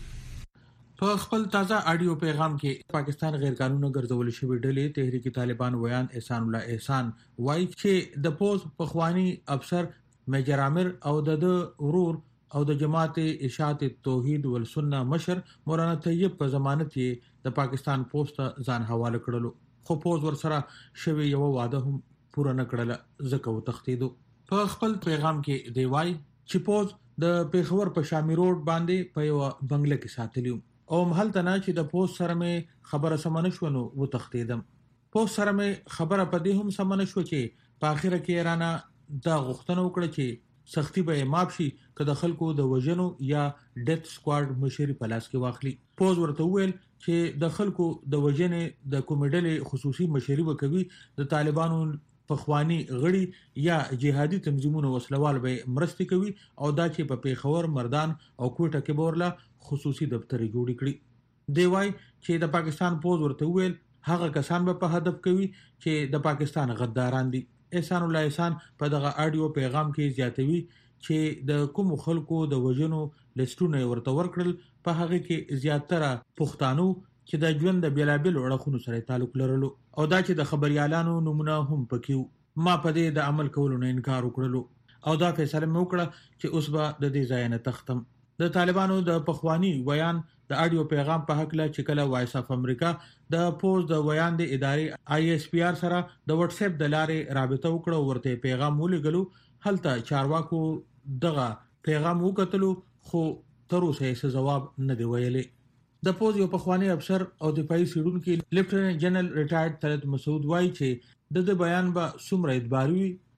په خپل تازه اډیو پیغام کې پاکستان غیر قانوني ګرځول شوی ډلې تحریک طالبان ویان احسان الله احسان وایي چې د پوز پخوانی افسر میجر عامر او د ورور او د جماعت اشاعت توحید والسنه مشر مولانا طیب په ضمانت یې د پاکستان پوسټ ځان حواله کړلو خو پوز ورسره شوی یو وعده هم پوره نه کړل ځکه و تختیدو. په خپل پیغام کې دی وایي چې پوز د پیښور په شامي روډ باندې په یو بنگله کې ساتلیو او محل ته نه چې د پوسټ سره مې خبره سمونه شونه و تختیدم. پوسټ سره مې خبره پدې هم سمونه شو چې په اخر کې رانه دا غوښتنه وکړه چې سختی به ماپ شي که د خلکو د وژنو یا ډیث سکواډ مشري په لاس کې واخلي. پوز ورته ویل چې د خلکو د وژنې د کومیډلې خصوصي مشري وکوي د طالبانو پخوانی غړي یا جهادي تنظیمونو وسلوال به مرستې کوي او دا چې په پیښور مردان او کوټه کې بورلا خصوصي دفتر جوړ کړي. دی وايي چې د پاکستان پوز ورته ویل هغه کسان به په هدف کوي چې د پاکستان غداران دي. احسان الله احسان په دغه اډیو پیغام کې زیاتوي چې د کوم خلکو د وژنو لیستونه ورته ورکړل په هغه کې زیاتره پښتانو چې د ژوند د بیلابل اړخونو سره تعلق لرلو او دا چې د خبريالانو نمونه هم پکيو. ما په دې د عمل کولو نه انکار وکړلو او دا فیصله مې وکړه چې اوس به د دې ځای نه تختم. د طالبانو د پخوانی ویان د اډیو پیغام په حق لا چې کله وایس اف امریکا د پوز د ویان د ادارې آی ایس پی آر سره د واتس اپ د لارې رابطه وکړه ورته پیغام ولګلو هلته چارواکو دغه پیغام وکړلو خو تر اوسه یې جواب نه دی ویلي. د پوز یو پخوانی افسر او د پای سیډونکو لیفټننټ جنرال ریټایرډ طلعت مسعود وایي چې د بیان به څومره اعتباري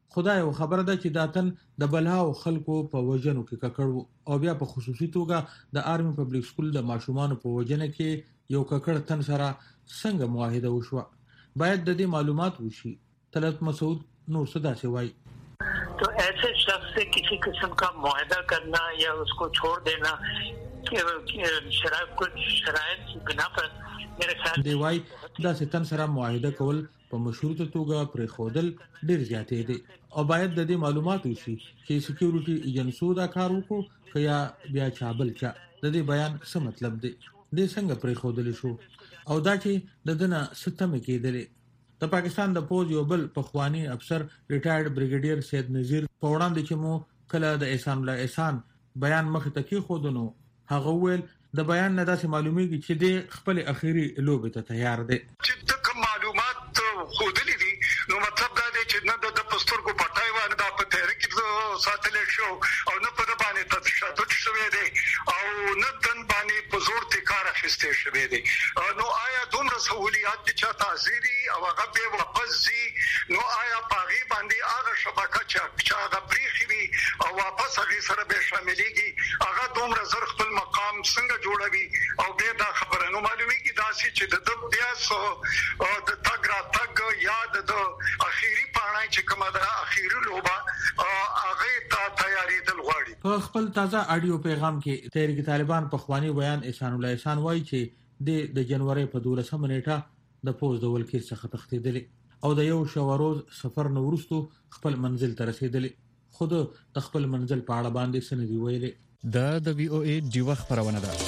خدای او خبره ده چې داتن د بلهاو خلکو په وجنو کې ککړ او بیا په خصوصي توګه د آرمي پبلک سکول د ماشومان په وجنه کې یو ککړ تن سره څنګه معاهده وشوه باید د دې معلومات وشي. طلعت مسعود نور صدا سے وای तो ऐसे शख्स से किसी किस्म का मुआहदा करना या उसको छोड़ देना शराब कुछ शराइत की बिना पर मेरे ख्याल دی وای دا ستن سره معاهده کول په مشروطه توګه پر خودل ډیر زیاتې دي او باید د دې معلومات وشي چې سکیورټي ایجنسو دا کار وکړي کیا بیا چابل چا د دې بیان څه مطلب دی د څنګه پر خودل شو او دا چې د دنه ستمه کېدلې. د پاکستان د پوز یو بل پخوانی افسر ریټایرډ بریګیډیر سید نذیر په وړاندې چې مو کله د احسان الله احسان بیان مخ ته کې خودنو هغه ویل د بیان نه داسې معلومیږي چې د خپل اخیری لوبه ته تیار دی. چې د معلومات خودلې دي نو مطلب دا دی چې نه د پستر کو پټای وانه د په تیر کې ساتل شو او نه په باندې تشدد شوی دی او نه دن باندې په زور ته کار اخیسته شوی دی. نو آیا دومره سہولیات چې تاثیري او هغه به واپس زی نو آیا پاغي باندې هغه شبکه چې هغه بریخي وي او واپس هغه سره به شاملېږي هغه دومره زر خپل مقام څنګه جوړوي او به دا خبره نو معلومیږي دا چې د بیا سو د تاګ را تاګ یاد د اخیری پاڼه چې کومه ده اخیری لوبه هغه ته تیاری دل غواړي. په خپل تازه اډیو پیغام کې تحریک طالبان په خواني بیان احسان الله احسان وایي چې د د جنوري په دولسمه نیټه د پوز د ولکیر څخه تښتیدل او د یو شواروز سفر نو ورستو خپل منزل ته رسیدل خود د خپل منزل په اړه باندې سندې ویلې. د د وی او ای ډیو خبرونه ده.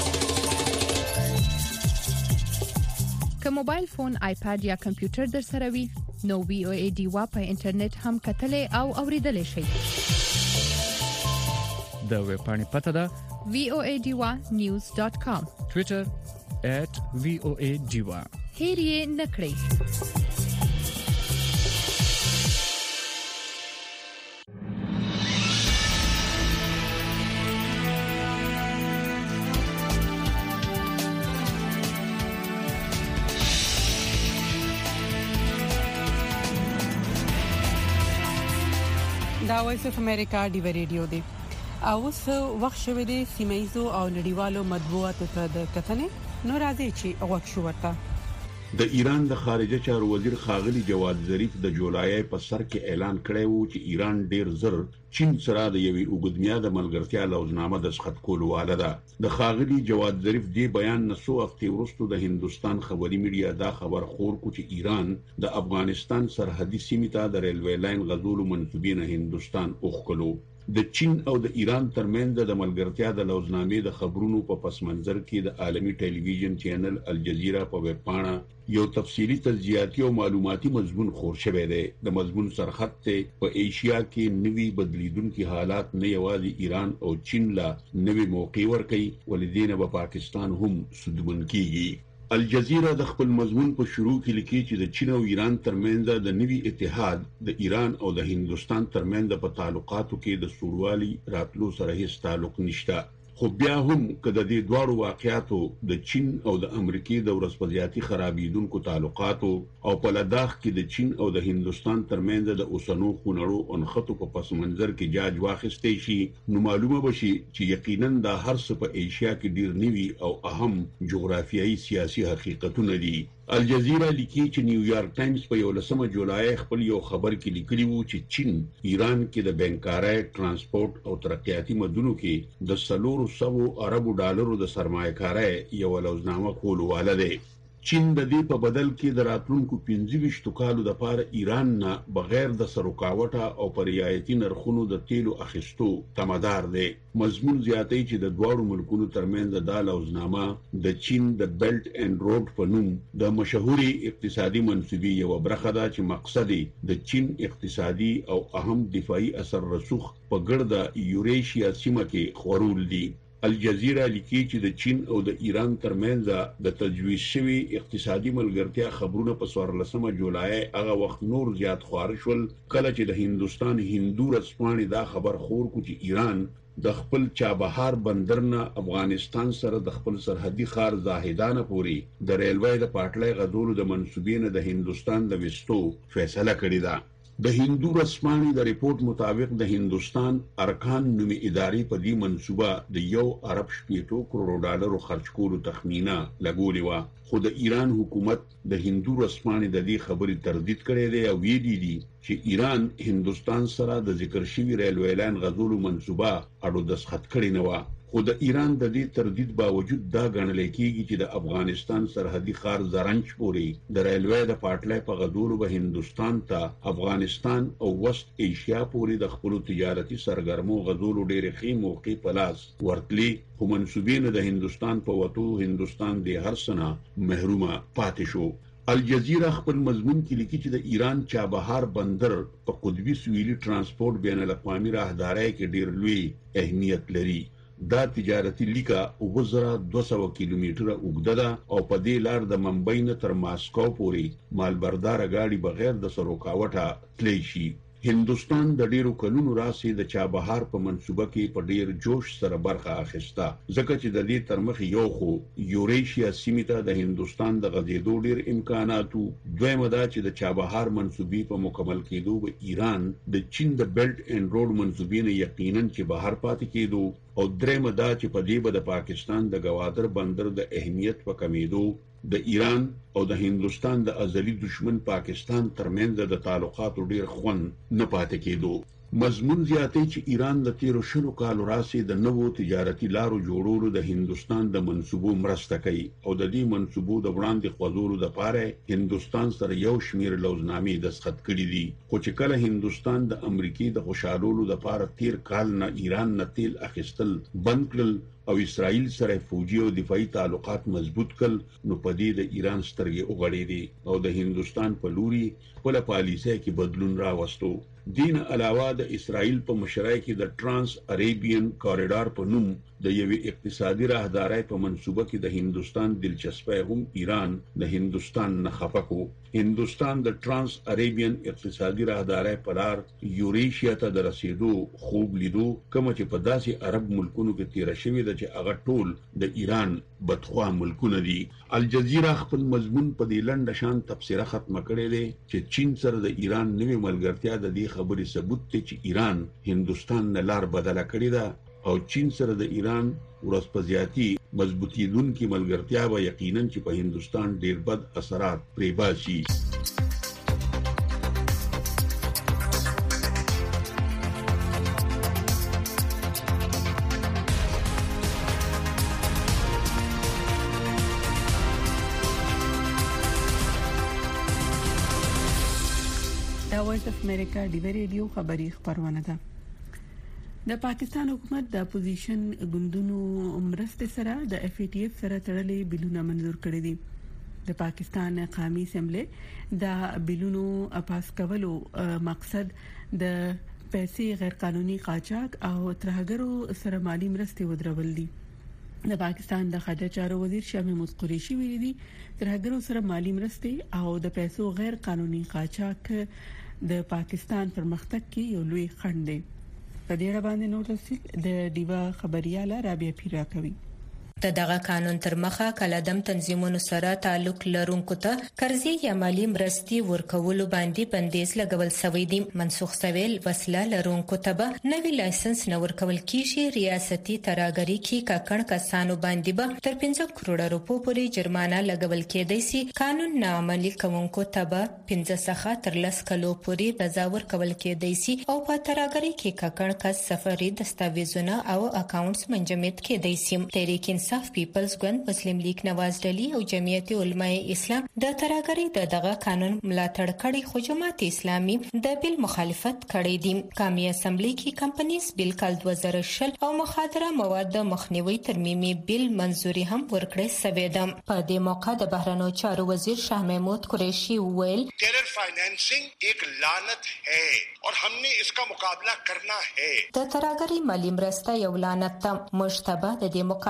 که موبایل فون آیپاد یا کمپیوټر در سره وي نو وی او ای ډیو په انټرنیټ هم کتلې او اوریدلې شي. د ویب پاڼې پته ده وی او ای ډیو نیوز ډاٹ کام ټوئیټر ایٹ وی او ای ډیو هیر یې نکړئ. دا وایس اف امریکا ډیو ریډیو دی او څو وخت شوه د سیمایزو او نړیوالو مطبوعاتو ته د کتنې نو راځي چې وخت شو ورته. د ایران د خارجه چارو وزیر خاغلی جواد ظریف د جولای په سر کې اعلان کړی وو چې ایران ډیر زر چین سره د یوې اوږدمیاده ملګرتیا لوزنامه د سخت کولو واله ده. د خاغلی جواد ظریف دی بیان نسو هفته وروسته د هندستان خبري میډیا دا خبر خور کو چې ایران د افغانستان سرحدي سیمې ته د ریلوي لاین غزولو منسوبین هندستان اوخکلو. د چین او د ایران ترمنځ د ملګرتیا د لوزنامې د خبرونو په پس منظر کې د عالمي ټلویزیون چینل الجزیره په ویب پاڼه یو تفصیلی تجزیاتی او معلوماتي مضمون خور شوی دی. د مضمون سرخط ته په ایشیا کې نوي بدلیدونکو حالات نه یوازې ایران او چین لا نوي موقع ورکړي ولدينه په پاکستان هم سودمن کیږي. الجزیره د خپل مضمون په شروع کې لیکي چې د چین او ایران ترمنځ د نوي اتحاد د ایران او د هندستان ترمنځ په تعلقاتو کې د سوروالي راتلو سره هیڅ تعلق نشته. خو بیا هم کله د دواړو واقعیاتو د چین او د امریکای د ورسپدياتي خرابېدونکو تعلقاتو او په لداخ کې د چین او د هندستان ترمنځ د اوسنو خونړو انخطو په پس منظر کې جاج واخیستې شي نو معلومه بشي چې یقینا د هر څه په ایشیا کې ډیر نوي او اهم جغرافیایي سیاسي حقیقتونه دي. الجزیره لیکي چې نیویارک ټایمز په یولسمه جولای خپل یو خبر کې لیکلی وو چې چین ایران کې د بنکارۍ ترانسپورت او ترقیاتي مدونو کې د سلور سو اربو ډالرو د سرمایه‌کارۍ یو لوزنامه کولواله ده. چین د دې په بدل کې د راتلونکو پنځه ویشت کالو د پاره ایران نه بغیر د سرکاوټه او پر رعایتي نرخونو د تیلو اخیستو تمدار دی. مضمون زیاتې چې د دواړو ملکونو ترمنځ د لوزنامه د چین د بیلټ اینڈ روډ په نوم د مشهوري اقتصادي منسوبي یو برخه ده چې مقصد د چین اقتصادي او اهم دفاعي اثر رسوخ په ګرد یوریشیا سیمه کې خورول دي. الجزیره لیکي چې د چین او د ایران ترمنځ د تجویز شوی اقتصادي ملګرتیا خبرونه په څوارلسمه جولای هغه وخت نور زیات خوار شول کله چې د هندستان هندو رسپانې دا خبر خور کو چې ایران د خپل چابهار بندرنه افغانستان سره د خپل سرحدي ښار زاهدانه پوری د ریلوی د پټلۍ غدولو د منسوبین د هندستان د وستو فیصله کړې ده. د هندو رسمانی د ریپورت مطابق د هندستان ارکان نومي ادارې په دې منصوبه د یو ارب شپږ کروڑ ډالر خرج کولو تخمینه لګولې و، خو د ایران حکومت د هندو رسمانی د دې خبرې تردید کړی دی او ویلي دي چې ایران هندستان سره د ذکر شوی ریلوی لاین غځولو منصوبه اړو دسخط کړی نه و. خو د ایران د دې تردید باوجود دا ګڼل کېږي چې د افغانستان سرحدي ښار زرنج پورې د ریلوی د پټلۍ په غځولو به هندستان ته افغانستان او وست ایشیا پورې د خپل تجارتي سرګرمو غځولو ډېرې ښې موقع په لاس ورتلي، خو منسوبین د هندستان په وتو هندستان د هر سنه محرومه پاتې شو. الجزیره خپل مضمون کې لیکي چې د ایران چابهار بندر په قطبي سویلي ترانسپورت بین الاقوامي راهدارۍ کې ډېر لوی اهمیت لري. دا تجارتي لیکه اوه زره دوه سوه کیلومتره اوږده ده او په دې لار د ممبئی نه تر ماسکو پورې مالبرداره گاډي بغیر د سروکاوټه تللی شي. هندستان د ډیرو کلونو راځي د چابهار په منصوبه کې په ډیر جوش سره برخه اخیسته، ځکه چې د دې ترمخ یو خو یوریشیا سیمه ته د هندستان د غځېدو ډیر امکاناتو، دویمه دا چې د چابهار منصوبې په مکمل کېدو به ایران د چین د بیلټ اینډ روډ منصوبې نه یقینا چې بهر پاتې کېدو، او درېمه دا چې په دې به د پاکستان د گوادر بندر د اهمیت په کمیدو د ایران او د هندستان د ازلي دشمن پاکستان ترمنځ د تعلقاتو ډیر خوند نه پاتې کېدو. مضمون زیاتې چې ایران د تیرو شلو کالو راځي د نوو تجارتي لارو جوړولو د هندستان د منصوبو مرسته کوي او د دې منصوبو د وړاندې خوځولو لپاره هندستان سره یو شمیر لوزنامې دستخط کړي دي، خو چې کله هندستان د امریکای د خوشالولو لپاره تیر کال نه ایران نه تیل اخیستل بند کړل او اسرائیل سره فوجي او دفاعي تعلقات مضبوط کړل، نو په دې د ایران سترګې وغړېدې او د هندستان په لوري خپل پالیسۍ کې بدلون راوستو. دین علاوه د اسرائیل په مشرۍ کې د ترانس عربین کوریډور په نوم د یوې اقتصادي راهدارۍ په منصوبه کې د هندستان دلچسپي هم ایران د هندستان نه خفقو. هندستان د ترانس عربین اقتصادي راهدارۍ په لار یوریشیا ته د رسیدو خوب لیدو، کوم چې په داسې عرب ملکونو کې تیر شوی د چې هغه ټول د ایران بدخوا ملکونه دي. الجزیره خپل مضمون په دې لنډ شان تفسیره ختمه کړې ده چې چین سره د ایران نوې ملګرتیا د دې خبرې ثبوت دی چې ایران هندستان نه لار بدله کړې ده او چین سره د ایران ورځ په زیاتی مضبوطیدونکې ملګرتیا به یقینا چې په هندستان ډیر بد اثرات پرې باسي. دا وایس اف امریکا ډیوی ریډیو خبری خبرونه ده. د پاکستان حکومت د اپوزیشن ګوندونو مرسته سره د اف ای ټی اف سره تړلې بلونه منزور کړي دي. د پاکستان قومي اسمبلی د بلونو پاس کولو مقصد د پیسې غیر قانوني قاچاق او ترهګرو سره مالی مرسته ودرول دي. د پاکستان د خارجه چارو وزیر شاه محمود قریشي ویلي دي ترهګرو سره مالی مرسته او د پیسو غیر قانوني قاچاق د پاکستان پرمختګ کې یو لوی خنډ دی. په دې اړه باندې نور تفصیل د دیوا خبرياله رابعه پیرا کوي. د دغه قانون تر مخه کلادم تنظیمونو سره تعلق لرونکو ته قرضې یا مالی مرستې ورکولو باندې بندیز لګول شوی دی. منسوخ سویل وسله لرونکو ته به نوی لایسنس نه ورکول کیږي. ریاستي تراګری کې کاکړ کسانو باندې به تر پنځه کروڑ روپو پورې جرمانه لګول کېدای شي. قانون ناعملي کوونکو ته به پنځه څخه تر لس کلو پورې سزا ورکول کېدای شي او په تراګری کې کاکړ کس سفري دستاویزونه او اکاونټس منجمد کېدای شي. تحریک انصاف پیپلز ګوند، مسلم لیگ نواز ډلی او جمعیت علماء اسلام د تراګری د دغه قانون ملاتړ کړي، خو جماعت اسلامي د بل مخالفت کړي دي. قومي اسمبلی کې کمپنیز بل کال دوه زره شل او مخدره مواد مخنیوي ترمیمي بل منزوري هم ورکړې شوې ده. په دې موقع د بهرنیو چارو وزیر شاه محمود قریشي وویل टेरर फाइनेंसिंग एक लानत है और हमने इसका मुकाबला करना है. د تراګری مالی مرسته یو لعنت ده. مشتبه د دې مقابله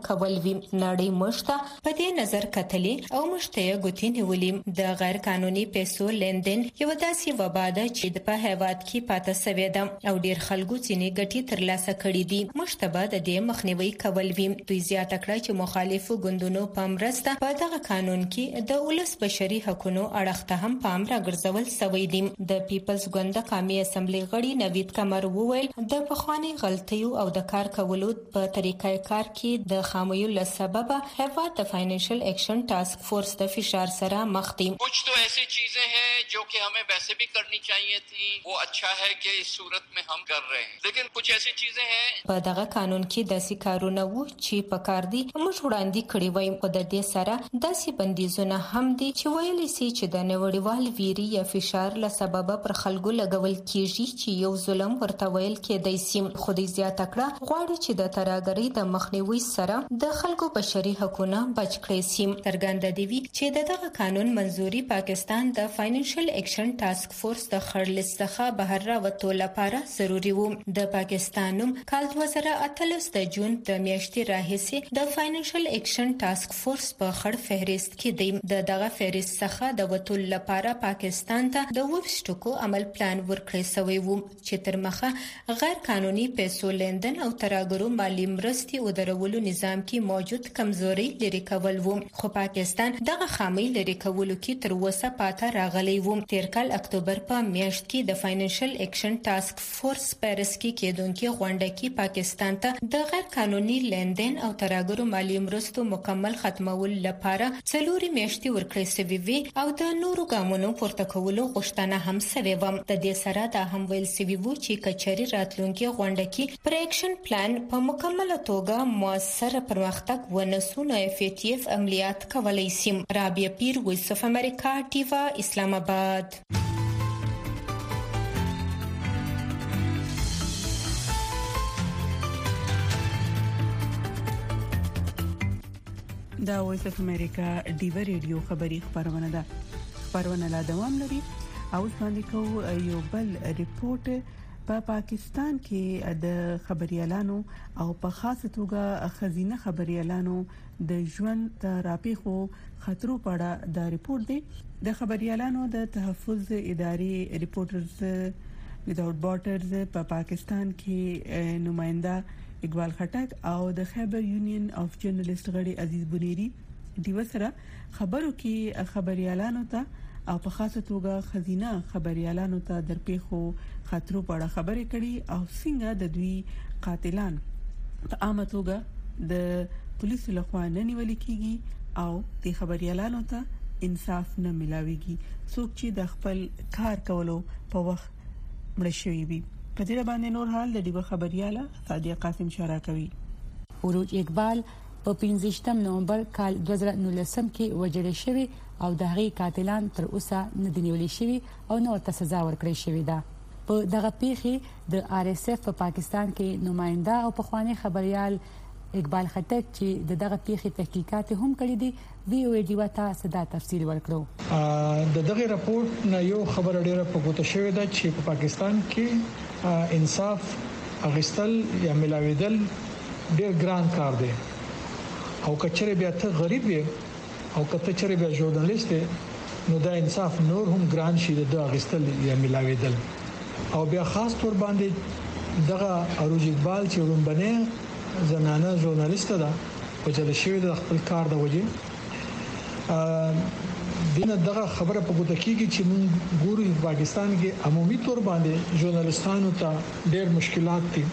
کول وي. نړۍ مشته په دې نظر کتلې او مشته غوتی نیولې. د غیر قانوني پیسو لیندین یو داسې وبا ده چې په هیواد کې پاتې سوی ده او ډیر خلکو ځینې ګټې ترلاسه کړې دي. مشتبه د دې مخنیوي کول وي. دوی زیاته کړه چې مخالفو ګوندونو په مرسته په دغه قانون کې د ولس بشري حقوقو اړه ته هم پام راګرځول شوی دی. د پیپلز ګوند قومي اسمبلی غړي نوید کمر وویل د پخوانی غلطیو او د کار کولو په طریقې کار کې د خامیو لسبب هیواد د فاینانشل ایکشن ټاسک فورس د فشار سره مخ دي. कुछ तो ऐसी चीजें हैं जो कि हमें वैसे भी करनी चाहिए थी. वो अच्छा है कि इस सूरत में हम कर रहे हैं, लेकिन कुछ ऐसी चीजें हैं. په دغه قانون کې داسې کارونه وو چې په کار دي موږ وړاندې کړی وای. په د دې سره داسې بندیزونه هم دي چې ویلي سي چې د نړیوال ویري یا فشار له سبب پر خلکو لګول کیږي چې یو ظلم ورته ویل کېدای سي. خو دې زیاته کړه غواړي چې د تراګری د مخنیوي سره د خلکو بشري حقوقونه بچ کړي سي. څرګنده دی چې دغه قانون منزوري پاکستان د فاینانشل ایکشن ټاسک فورس د خړلست څخه بهر راوتو لپاره ضروري وو. د پاکستان نوم کال دوه زره اتلس د جون د میاشتې راهیسې د فاینانشل ایکشن ټاسک فورس په خړ فهرست کې دی. د دغه فهرست څخه د وټول لپاره پاکستان ته د وښټکو عمل پلان ورکړی شوی وو چې تر مخه غیر قانوني پیسو لیندن او تراګرو مالی مرستي او درولو نظام کې موجود کمزوري لري کول وو. خو پاکستان دغه خامي لري کولو کې تر اوسه پاته راغلی وو. تیر کال اکتوبر په میاشت کې د فاینانشل ایکشن ټاسک فورس پیرس کې کېدونکو غونډه کې پاکستان ته د غیر قانوني لیندین او تراګرو مالی مرستو مکمل ختمول لپاره څلوري میاشتې ورکړې سوي وي او د نورو ګامونو پورته کولو غوښتنه هم شوې و. د دې سره دا هم ویل سوي وو چې کچري راتلونکي غونډه کې پر ایکشن پلان په مکمله توګه موثر پرمختګ ونسو نو اف ټي اف عملیات کولای شي. رابعه پیر وایس اف امریکا ټیوا اسلام آباد. دا وایس اف امریکا ډیو ریډیو خبری خبرونه ده. خبرونه لا دوام لري او باندې کو یو بل ریپورت په پا پاکستان کې د خبريالانو او په خاصه توګه خزینه خبريالانو د ژوند د راپیخو خطرو په اړه دا ریپورت دی. د خبريالانو د تحفظ ادارې ریپورټرز وداوټ بارډرز په پا پاکستان کې نمائنده اقبال خټک او د خیبر یونین اف جرنالست غړي عزیز بنيري دیو سره خبرو کې خبريالانو ته او په خاصه توګه خزینه خبريالانو ته درپېخو خطرو په اړه خبرې کړي او څنګه د دوی قاتلان په عامه توګه د پولیسو لخوا نه نیول کیږي او د خبريالانو ته انصاف نه ملاويږي څوک چې د خپل کار کولو په وخت مړ شوی وي. په دې باندې نور حال د دیو خبرياله سادیه قاسم شارع کوي. عروج اقبال په پنځم نومبر کال دوه زره نولسم کې وجل شوی او د هغې قاتلان تر اوسه نه دی نیول شوی او نو ورته سزا ورکړې شوې ده. په دغه پیښې د آر اس اف په پاکستان کې نمائنده او پخوانی خبريال اقبال خټک چې دغه پیښې تحقیقات هم کړې دي وی او ډي وتا صدا تفصیل ورکړو. د دغه راپورټ نه یو خبر ډیره په ګوته شوې ده چې په پاکستان کې انصاف اغستل یا ملاویدل ډیر ګران کار دی او کچره بیا ته غریب او کته چره بیا ژورنالیست نو دا انصاف نور هم ګران شي د اغستل یا ملاویدل او بیا خاص تور باندې دغه عروج اقبال چې ورنبنه زنانه ژورنالیست ده او چې شوی د خپل کار د وجه دینه دغه خبره په ګوته کیږي چې موږ ګورو په پاکستان کې عمومي تور باندې ژورنالستانو ته ډېر مشکلات دي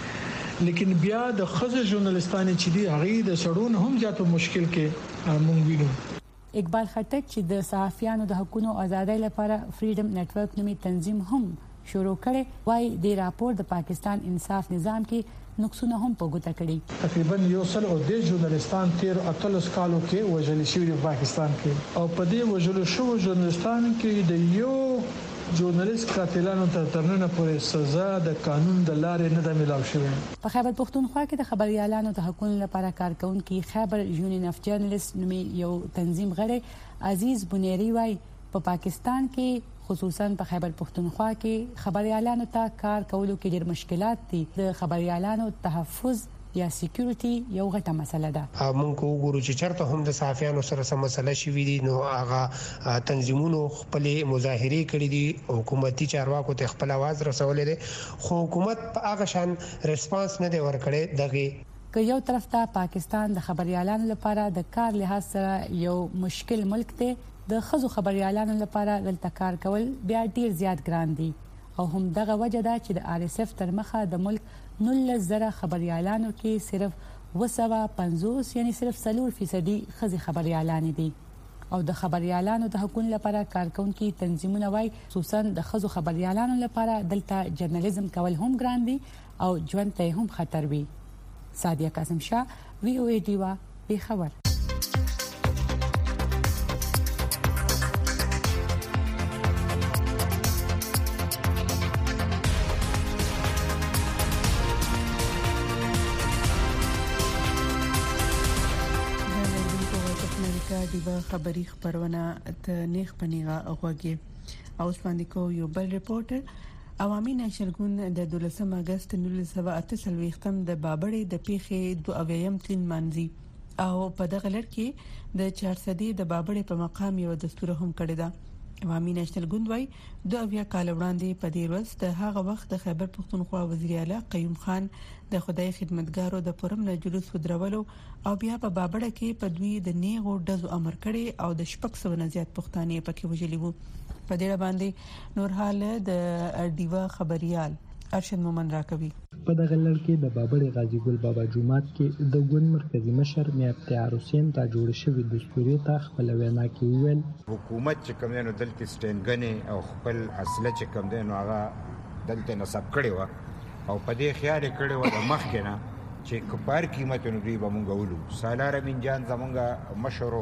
لیکن بیا د خزه ژورنالستانو چې دی هغه د سړون هم زیات مشکل کې موږ وینو. اقبال خټک چې د صحافیانو د حقوقو ازادۍ لپاره فریډم نتورک نومي تنظیم هم شروع کړي وای د راپور د پاکستان انصاف نظام کې نقصونه هم په ګوته کړي. تقریبا یو سل او د ژورنالستان تیر اتلس کالو کې وژل شوی په پاکستان کې او په دې وژل شو ژورنالستان کې د یو ژورنالیست قاتلانو ته ترنه پورې سزا د قانون د لارې نه د ملاو شوی. په خیبر پښتونخوا کې د خبريالانو د حقوقو لپاره کارکونکو خیبر یونین اف جرنالست نومي یو تنظیم غړي عزیز بنيري وای په پاکستان کې خصوصا په خیبر پښتونخوا کې خبريالانو ته کار کولو کې ډېر مشکلات دي. د خبريالانو تحفظ یا سکیورټي یو غټه مسله ده. موږ وګورو چې چرته هم د صحافیانو سره سم مسله شوې دي نو هغه تنظیمونو خپل مظاهره کړې دي، حکومتي چارواکو ته خپل आवाज رسولې ده، خو حکومت په هغه شان ریسپانس نه دی ورکړی. دغه که یو طرف ته پاکستان د خبريالانو لپاره د کار لحاظ سره یو مشکل ملک دی، د خزو خبريالانو لپاره دلته کار کول بیا ډیر زیات ګران دي او هم دغه وجه ده چې د آر اس اف تر مخه د ملک نولس زره خبريالانو کې صرف وسوه پنځوس یعنی صرف څلور فیصدي خزي خبريالان دي او د خبريالانو د حقوقو لپاره کارکونکو تنظیمونه وايي خصوصا د خزو خبريالانو لپاره دلته جرنالیزم کول هم ګران دي او ژوند ته هم خطر وي. سادیا قاسم شاه وی او ای ډیوا به خبر. دیوا خبری خبرونه ته نیخ پنیغه غوږی اوس باندې کو یو بل ریپورټر. عوامي نېشنل ګوند د دولسم اگست نولس سوه اته څلوېښتم د بابړې د پیښې دوه اویایم تلین مانځي او په دغه لړ کې د چهار صدې د بابړې په مقام یو دستور هم کړی دا. عوامي نېشنل ګوند وايي دوه اویا کال وړاندې په دې ورځ د هغه وخت د خیبر پښتونخوا وزیر اعلی قیوم خان د خدای خدمتګارو د پرم نه جلوس ودرولو او بیا په بابړه کې په دوی د نیغو ډزو امر کړي او د شپږ سوه نه زیات پښتانه پکې وژلي وو. په دې باندې نور حال د دیوا خبريال ارشد مومن راکوي. په دغه لړ کې د بابړې غازی ګل بابا جومات کې د ګوند مرکزی مشر میاں افتخار حسین ته جوړ شوی دستوري ته خپل وینا کې ویل حکومت چې کوم نه دلته سټینګنې او خپل اصله چې کوم دی نو هغه دلته نسب کړي و او په دې خیال کړي و د مخ کې نه چې کبار قیمت نو دی به مونږ ولو. سالار امین جان زمونږ مشرو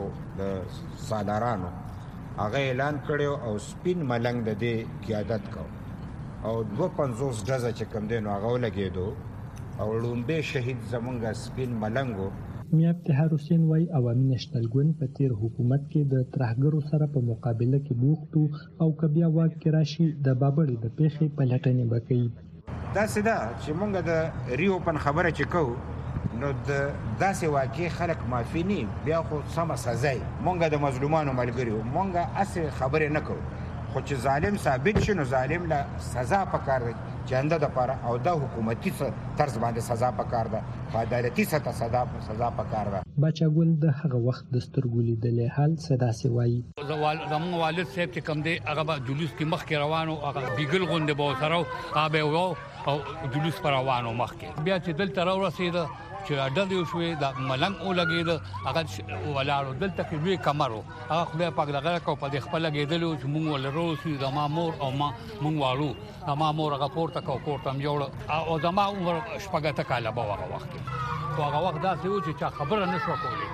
د سالارانو هغه اعلان کړو او سپین ملنګ د دې قیادت کو او دوه پنځوس ډزه چې کوم دی نو هغه ولګېدو او لومبه شهید زمونږ سپین ملنګو. میاں افتخار حسین وايي عوامي نېشنل ګوند په تیر حکومت کې د ترهګرو سره په مقابله کې بوختو او کبیا واک کې راشي د بابړې د پیښې په لټنې بکې. دا سده چې مونږ د ریو پن خبره چې کو نو د داسې واقع خلک معافي نه بیا خو سم سزای مونږ د مظلومانو ملګریو مونږه اصل خبره نه کوو خو چې ظالم ثابت شي نو ظالم لا سزا پکار دی چنده د پاره او د حکومتي طرز باندې سزا پکار ده په عدالتي سطح سزا سزا پکار ده. بچا ګل د هغه وخت د سترګولې د حال صدا سی وایي زموږ والد صاحب چې کم دی هغه جلوس کې مخ کې روانو هغه بیګل غونډه به سره هغه او جلوس پر روانو مخ کې بیا چې دلته راورسید چې اډل یو شوې د ملنګ او لګید هغه ولاړو دلته کې وی کمرو هغه خدای پاک لګره کو په خپل لګیدلو چې مونږ ولرو چې د مامور او ما مونږ والو د مامور هغه پورته کو کوړه تم جوړ او د ما عمر شپږه کاله به هغه وخت او هغه وخت دا څه و چې خبره نشو کولای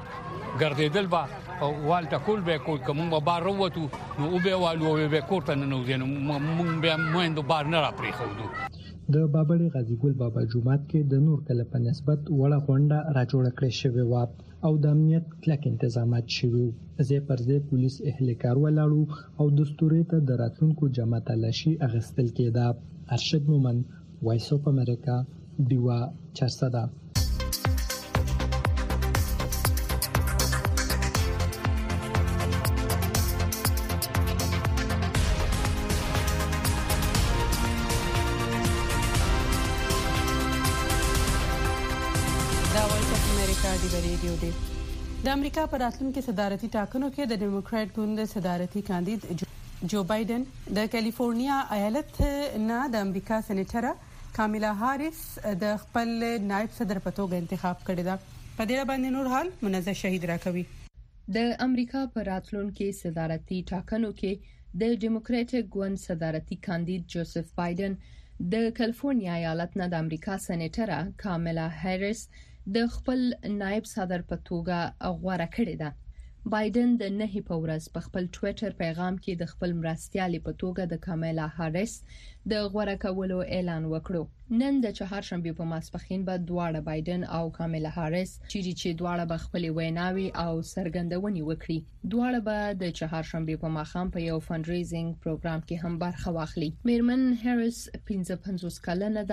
ګرځیدل با او والته کول به کو کوم به بار وروته نو او به والو به کوړه نه نو دین مونږ به موندو بار نه را پری خو د بابړې غازی ګل بابا جومات کې د نور کله په نسبت وړه غونډه را جوړ کړې شوې و او د امنیت کلک انتظامات شوي زه پر زه پولیس اهلکار ولاړو او دستوري ته د راتلونکو جمع تلاشي اغستل کېده. ارشد مومن وایس اف امریکا دیوا چرسدا. د امریکا په راتلونکي صدارتي ټاکنو کې د ډیموکرات ګوند صدارتي کاندید جو بایدن د کالیفورنیا ایالت نه د امریکا سېنیټر کامیلا هاریس د خپل نائب صدر په توګه انتخاب کړی دی. په دې باندې نور حال منزه شهید راکوي. د امریکا په راتلونکي صدارتي ټاکنو کې د ډیموکراټک ګوند صدارتي کاندید جوزف بایدن د کالیفورنیا ایالت نه د امریکا سېنیټر کامیلا هاریس د خپل نائب صدر په توګه غوړه کړې ده. بایدن د نهي په ورځ په خپل ټوئیټر پیغام کې د خپل مرستيالي په توګه د کامیلا هاریس د غوړه کولو اعلان وکړو. نن د چهارشنبه په ماسپښین به دواړه بایدن او کامیلا هاریس چې چې دواړه به خپل ویناوي او سرګندونې وکړي. دواړه به د چهارشنبه په ماښام په یو فند ریزینګ پروګرام کې هم برخه واخلي. میرمن هاریس پنځه پنځوس کلنه ده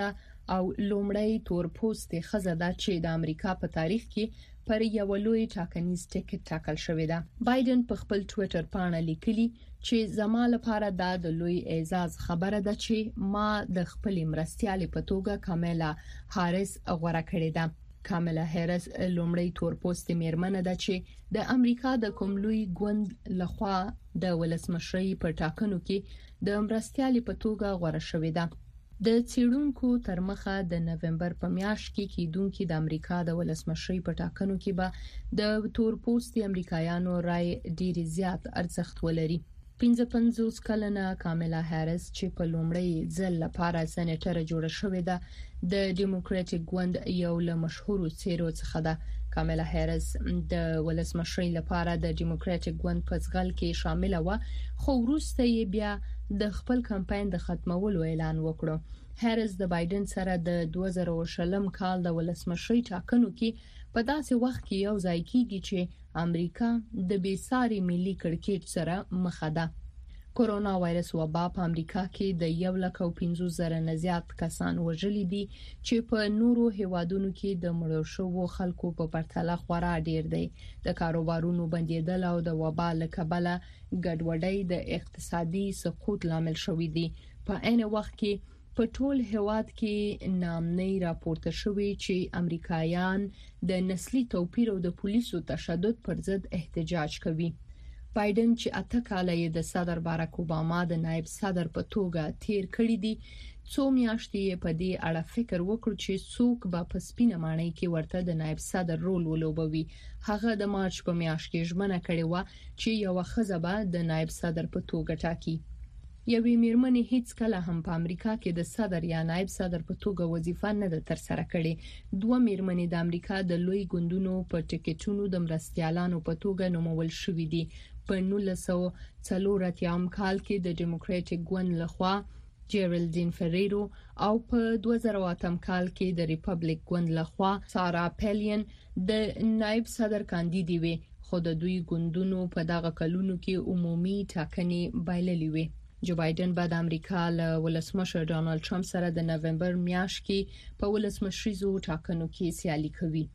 او لومړی تورپوستي ښځه ده چې د امریکا په تاریخ کې پر یو لوی ټاکنیز ټیکټ ټاکل شوې ده. بایدن په خپل ټوئیټر باندې لیکلي چې زما لپاره دا د لوی اعزاز خبره ده چې ما د خپل مرستيالې په توګه کاملا هاریس غوړه کړې ده. کاملا هاریس لومړی تورپوستي میرمن ده چې د امریکا د کوم لوی ګوند لخوا د ولسمشرۍ په ټاکنو کې د مرستيالې په توګه غوړه شوې ده. د څېړونکو تر مخه د نوومبر په میاشت کې کېدونکو د امریکا د ولسمشرۍ په ټاکنو کې به د تورپوستي امریکایانو رائے ډېر زیات ارزښت ولري. پنځه پنځوس کلنه کاملا هاریس چې په لومړي ځل لپاره سېنیټر جوړه شوې ده د ډیموکراټیک ګوند یو له مشهورو څیرو څخه ده. کاملا هاریس د ولسمشرۍ لپاره د ډیموکراټیک ګوند په ځغل کې شامل و، خو وروسته یې بیا د خپل کمپاین د ختمولو اعلان وکړ. هاریس د بایدن سره د دوه زره شلم کال د ولسمشرۍ ټاکنو کې په داسې وخت کې یو ځای کیږي چې امریکا د بیساري ملي کرکټ سره مخ ده. کورونا وایرس وبا په امریکا کې د یو لک او پنځوس زره نه زیات کسان وژلي دي چې په نورو هیوادونو کې د مړو شوو خلکو په پرتله خورا ډیر دی. د کاروبارونو بندیدل او د وبا له کبله ګډوډۍ د اقتصادي سقوط لامل شوې دي. په عین وخت کې په ټول هیواد کې نامنۍ راپورته شوې چې امریکایان د نسلي توپیر او د پولیسو تشدد پر ضد احتجاج کوي. بایدن چې اته کاله یې د صدر باراک اوباما د نائب صدر په توګه تیر کړی دي، څو میاشتې په دې اړه فکر وکړ چې څوک به په سپینه ماڼۍ کې ورته د نائب صدر رول ولوبوي. هغه د مارچ په میاشت کې ژمنه کړې و چې یو ښځه به د نائب صدر په توګه ټاکي. یوې میرمنې هیڅ کله هم په امریکا کې د صدر یا نائب صدر په توګه وظیفه نه ده تر سره کړې. دوه میرمنې د امریکا د لوی ګوندونو په ټیکټونو د مرستيالانو په توګه نومول شوې دي. په نولس سوه څلور اتیا کال کې د ډیموکراټیک ګوند لخوا جیرالډین فریرو او په دوه زره اته کال کې د ریپبلیک ګوند لخوا سارا پیلین د نائب صدر کاندیدې وي، خو د دوی ګوندونو په دغه کلونو کې عمومي ټاکنې بایللې وي. جو بایدن بعد امریکا له ولسمشر ډانلډ ټرمپ سره د نوومبر میاشت کې په ولسمشریزو ټاکنو کې سیالي کوي.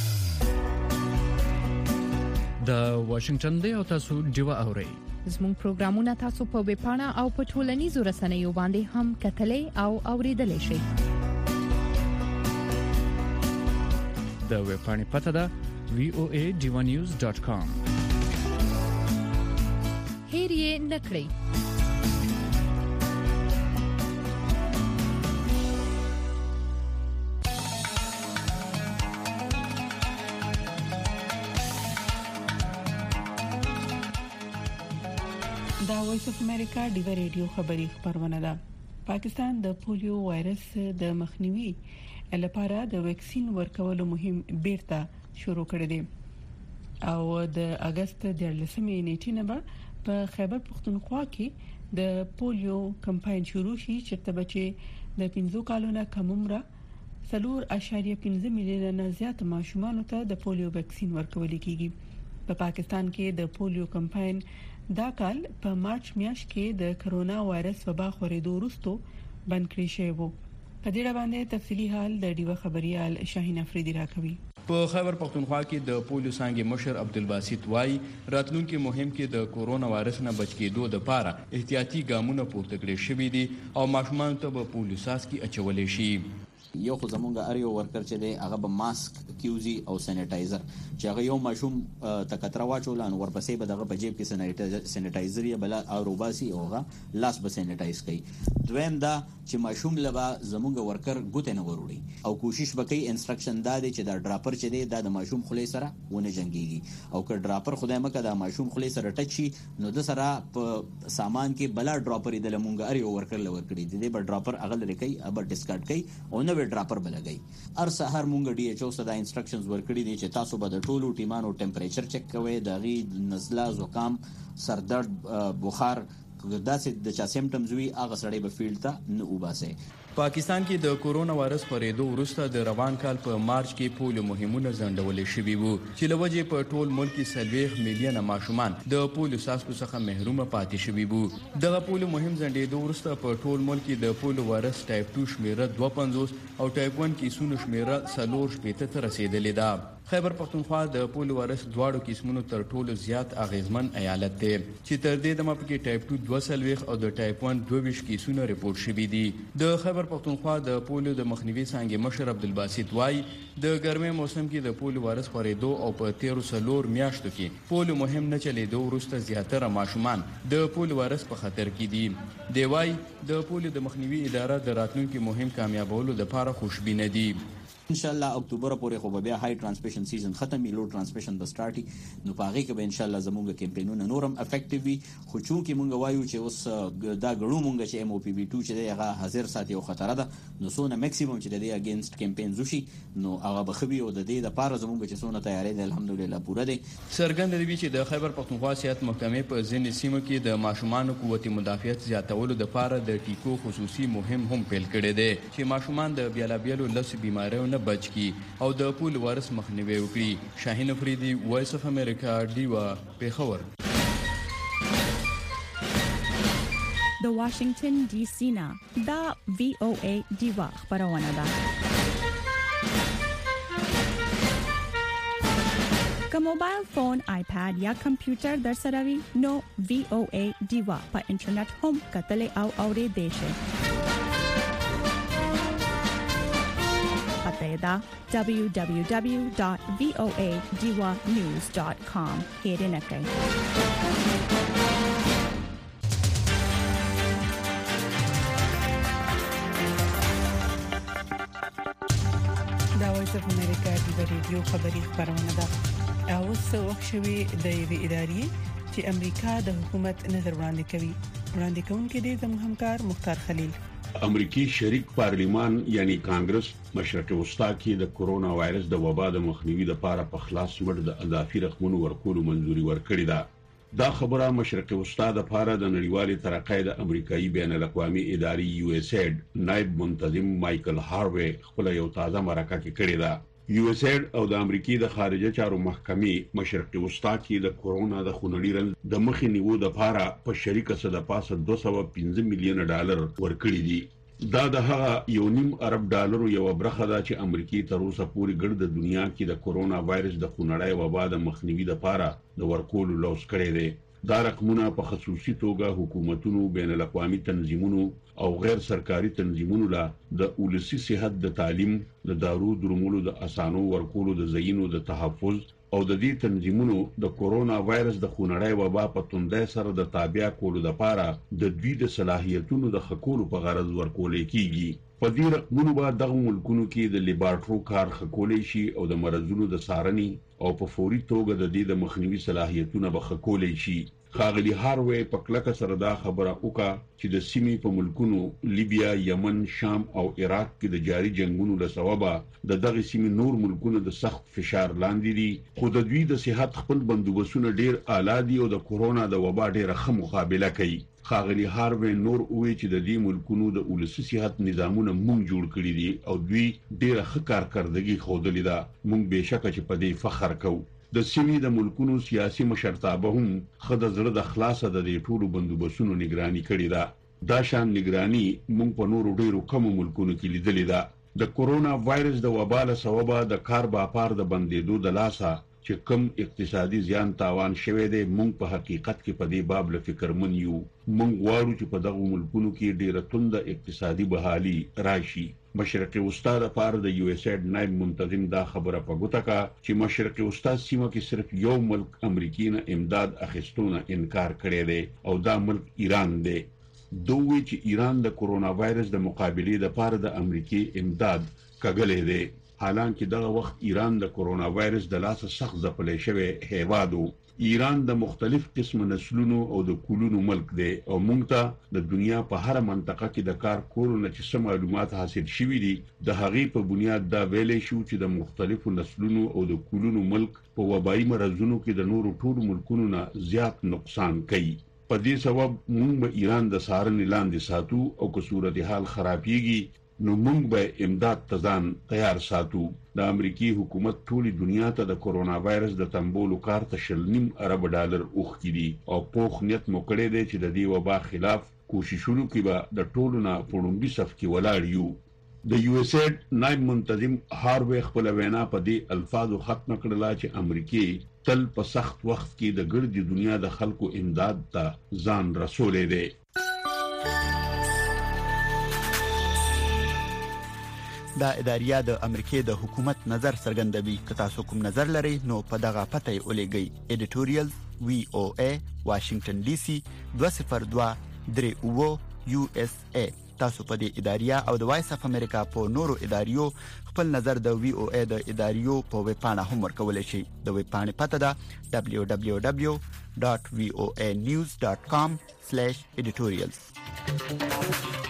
د واشنگټن دی او تاسو ډیو اورئ. زموږ پروګرامونه تاسو په ویب پاڼه او په ټولنیزو رسنیو باندې هم کتلې او اوریدلې شئ. د ویب پاڼې پته ده وی او ای ډیو نیوز ډاٹ کام. هیر یې نکړئ. دا وایس اف امریکا ډیو ریډیو خبری خبرونه ده. پاکستان د پولیو وایرس د مخنیوي لپاره د ویکسین ورکولو مهم بیرته شروع کړی دی او د اگست د لسمې نیټې نه په خیبر پختونخوا کې د پولیو کمپاین شروع شي چې تبچې د پنځو کالونو کم عمره څلور اشاریه پنځه میلیونه زیات ماشومان ته د پولیو ویکسین ورکول کیږي. په پاکستان کې د پولیو کمپاین دا کال په مارچ میاشت کې د کرونا وایرس وبا خورېدو وروسته بند کړی شوی و. په دې اړه باندې تفصیلی حال د ډیو خبريال شاهین افریدي راکوي. په خیبر پختونخوا کې د پولیو څنګه مشر عبدالباسط وای راتلونکو مهم کې د کورونا وایرس نه بچ کېدو لپاره احتیاطي ګامونه پورته کړی شوی دي او ماشومان ته په پولیو ساس کې اچولې شي. یو خو زمونږ اریو ورکر چې دی هغه به ماسک کیوزي او سینیټایزر چې هغه یو ماشوم تکتره واچول ان ورپسې به دغه په جیب کې سینیټایزر یا بل او روباسي اوغه لاس به سینیټایز کوي. دویم دا چې ماشوم لبا زمونږ ورکر ګوت نه وروړي او کوشش وکړي انسترکشن دا دی چې دا ډراپر چې دی دا د ماشوم خولې سره ونه جنگيږي او که ډراپر خدای مکه دا ماشوم خولې سره ټچ شي نو د سره په سامان کې بلا ډراپر د لمونګ اریو ورکر لور کړی دی به ډراپر اغل لري ابر ډیسکارډ کوي او نو ډراپر بلګي. هر سحر مونږ ډي ایچ او صدا انسترکشنز ورکړي دي چې تاسو به د ټولو ټیمانو ټمپریچر چک کوئ، د غي نزله زکام سردرد بخار داسې د چا سیمټمز وي هغه سړی به فیلډ ته نه وباسي. پاکستان کې د کورونا وایرس خپرېدو وروسته د روان کال په مارچ کې پولیو مهمونه ځنډول شوي وو چې له وجې په ټول ملک کې څلوېښت میلیونه ماشومان د پولیو څاڅکو څخه محرومه پاتې شوي وو. دغه پولیو مهم ځنډېدو وروسته په ټول ملک کې د پولیو وایرس ټایپ ټو شمیره دوه پنځوس او ټایپ ون کیسونو شمیره څلور شپېته ته رسېدلې ده. خیبر پختونخوا د پولیو وایرس دواړو قسمونو تر ټولو زیات اغیزمن ایالت دی چې تر دې دمه پکې ټایپ ټو دوه څلوېښت او د ټایپ ون دوه ویشت کیسونه ریپورټ شوي دي. د خیبر پختونخوا د پولیو د مخنیوي څانګې مشر عبدالباسط وایي د ګرمۍ موسم کې د پولیو وایرس خپرېدو او په تیرو څلور میاشتو کې پولیو مهم نه چلېدو وروسته زیاتره ماشومان د پولیو وایرس په خطر کې دي. دی وایي د پولیو د مخنیوي اداره د راتلونکي مهم کامیابولو لپاره خوشبینه دي. ان شاء الله اکتوبر پورې خو بیا هاي ترانسمیشن سیزن ختمي لو ترانسمیشن د سٹارټي نو پاغي کې به ان شاء الله زموږ کمپاینونه نورم افیکټیو وي. خو چون کې مونږ وایو چې اوس دا غړو مونږ چې ام او پی وی ټو چې هغه حاضر ساتي او خطر ده نو سونه میکسیمم چې د اگینست کمپاین زوشي نو هغه بخوي او د دې لپاره زموږ چې سونه تیاری ده الحمدلله پوره دي. سرګند دی چې د خیبر پختونخوا صحت محکمې په ځینې سیمو کې د ماشومان قوت مدافعت زیاتولو لپاره د ټیکو خصوصي مهم هم پیل کړی دی چې ماشومان د بیلابیلو لس بیماریو نه بچ کی او د پولیو وایرس مخنیوي وکړي. شاهین افریدي، وایس اف امریکا، ډیوا، پیښور. د واشنگټن ډي سي نه دا وی او ای ډیوا خبرونه ده. که موبایل فون، آیپاد یا کمپیوټر در سره وي نو وی او ای ډیوا په انټرنیټ هم کتل او اورېدل شي. da w w w dot voa diwa news dot com هېر نه کړئ. دا وایس اف امریکا د ریډیو خبري خبرونه ده. او څه وخت شوي د یوې ادارې چې امریکا د حکومت نظر وړاندې کوي. وړاندې کوونکي دي زموږ همکار مختار خلیل. امریکای شریک پارلیمان یعنی کانګرس مشرق وسطا کې د کورونا وایرس د وبا د مخنیوي لپاره په خلاص مړ د اضافي رقمونو ورکولو منځوري ورکړې ده. دا خبره مشرق وسطا د لپاره د نړیوالې ترقۍ د امریکایي بین الاقوامي ادارې یو اس ایډ نائب منتظم مایکل هاروي خپل یو تازه مرکه کې کړې ده. یو اس ایډ او د امریکای د خارجه چارو محکمې مشرق وسطا کې د کورونا د خونړي رنځ د مخې نیولو لپاره په شریکه سره د پاسه دوه سوه پنځه میلیونه ډالر ورکړي دي. دا د هغه یو نیم ارب ډالرو یو برخه ده چې امریکای تر اوسه پورې ګرد د دنیا کې د کورونا وایرس د خونړی وبا د مخنیوي لپاره د ورکولو لوس کړی دی. دا رقمونه په خصوصي توګه حکومتونو، بین الاقوامي تنظیمونو او غیر سرکاري تنظیمونو له د ولسی صحت، د تعلیم، د دارو درملو د اسانو ورکولو، د زینو د تحفظ او د دې تنظیمونو د کورونا وایرس د خونړی وبا په توندۍ سره د تابع کولو لپاره د دوی د صلاحیتونو د خکولو په غرض ورکول کیږي. په دې رقمونو به دغه ملکونو کې د لیبارټرو کار خکولای شي او د مرزونو د سارني او په فوري توګه د دې د مخنیوي صلاحیتونه به خکولای شي. خاغلی هاروي په کلکه سره دا خبره وکړه چې د سیمې په ملکونو لیبیا، یمن، شام او عراق کې د جاري جنگونو له سببه د دغه سیمې نور ملکونه د سخت فشار لاندې دي، خو د دوی د صحت خپل بندوبستونه ډیر اعلی دي او د کورونا د وبا ډیره ښه مقابله کوي. خاغلی هاروي نور وی چې د دې ملکونو د ولسی صحت نظامونه مونږ جوړ کړی دي او دوی ډیره ښه کارکردګي ښودلې ده. مونږ بهشکه چې په دې فخر کوو. د سیمې د ملکونو سیاسي مشرتابه هم خد زړه د خلاصه د دې ټولو بندوبستونو نگرانی کړې ده. دا شان نگرانی مونږ په نورو ډیرو کم ملکونو کې لیدلې ده. د کورونا وایرس د وبا له سببه د کار باپار د بندیدو د لاسه چې کم اقتصادي زیان تاوان شوه دی، مونږ په حقیقت کې په دې باب له فکرمن یو. مونږ غواړو چې په دغه ملکونو کې ډیره تونده اقتصادي بحالي راشي. مشرق وسطا لپاره د یو اس ایډ نائب منتظم دا خبره په ګوته کا چې مشرق وسطا سیمه کې صرف یو ملک امریکای نه امداد اخیستونه انکار کړی دی او دا ملک ایران دی. دوی چې ایران د کورونا وایرس د مقابله لپاره د امریکای امداد کګلې دی، حالانکه دغه وخت ایران د کورونا وایرس د لاسه سخت ځپلې شوی هیوادو. ایران د مختلف قسم نسلونو او د کولونو ملک دی او موږ ته د دنیا په هر منطقه کې د کار کولو نه چې سم معلومات حاصل شوي دي د هغې په بنیاد دا ویلې شو چې د مختلفو نسلونو او د کولونو ملک په وبایي مرضونو کې د نورو ټولو ملکونو نه زیات نقصان کوي. په دې سبب موږ به ایران د څارنې لاندې ساتو او که صورتحال خرابېږي نو موږ به امداد ته ځان تیار ساتو. د امریکای حکومت ټولي دنیا ته د کورونا وایرس د تنبولو کار ته شل نیم ارب ډالر اوښکې دي او پوخ نیت مو کړی دی چې د دې وبا خلاف کوششونو کې به د ټولو نه په لومړي صف کې ولاړ یو. د یو اس ایډ نائب منتظم هاروی خپل وینا په دې الفاظو ختم کړله چې امریکای تل په سخت وخت کې د ګردي دنیا د خلکو امداد ته ځان رسولې دی. دا اداریه د امریکای د حکومت نظر څرګندوي. که تاسو کوم نظر لرئ نو په دغه پته یې ولېږئ. ایډیټوریال وی او ای واشنگټن ډي سي دوه صفر دوه درې اوه یو اس ای. تاسو په دې اداریه او د وایس اف امریکا په نورو اداریو خپل نظر د وی او ای د اداریو په ویب پاڼه هم ورکولای شئ. د ویب پاڼې پته ده دبلیو دبلیو دبلیو ډاټ وی او ای نیوز ډاټ کام سلیش ایډیټوریالز.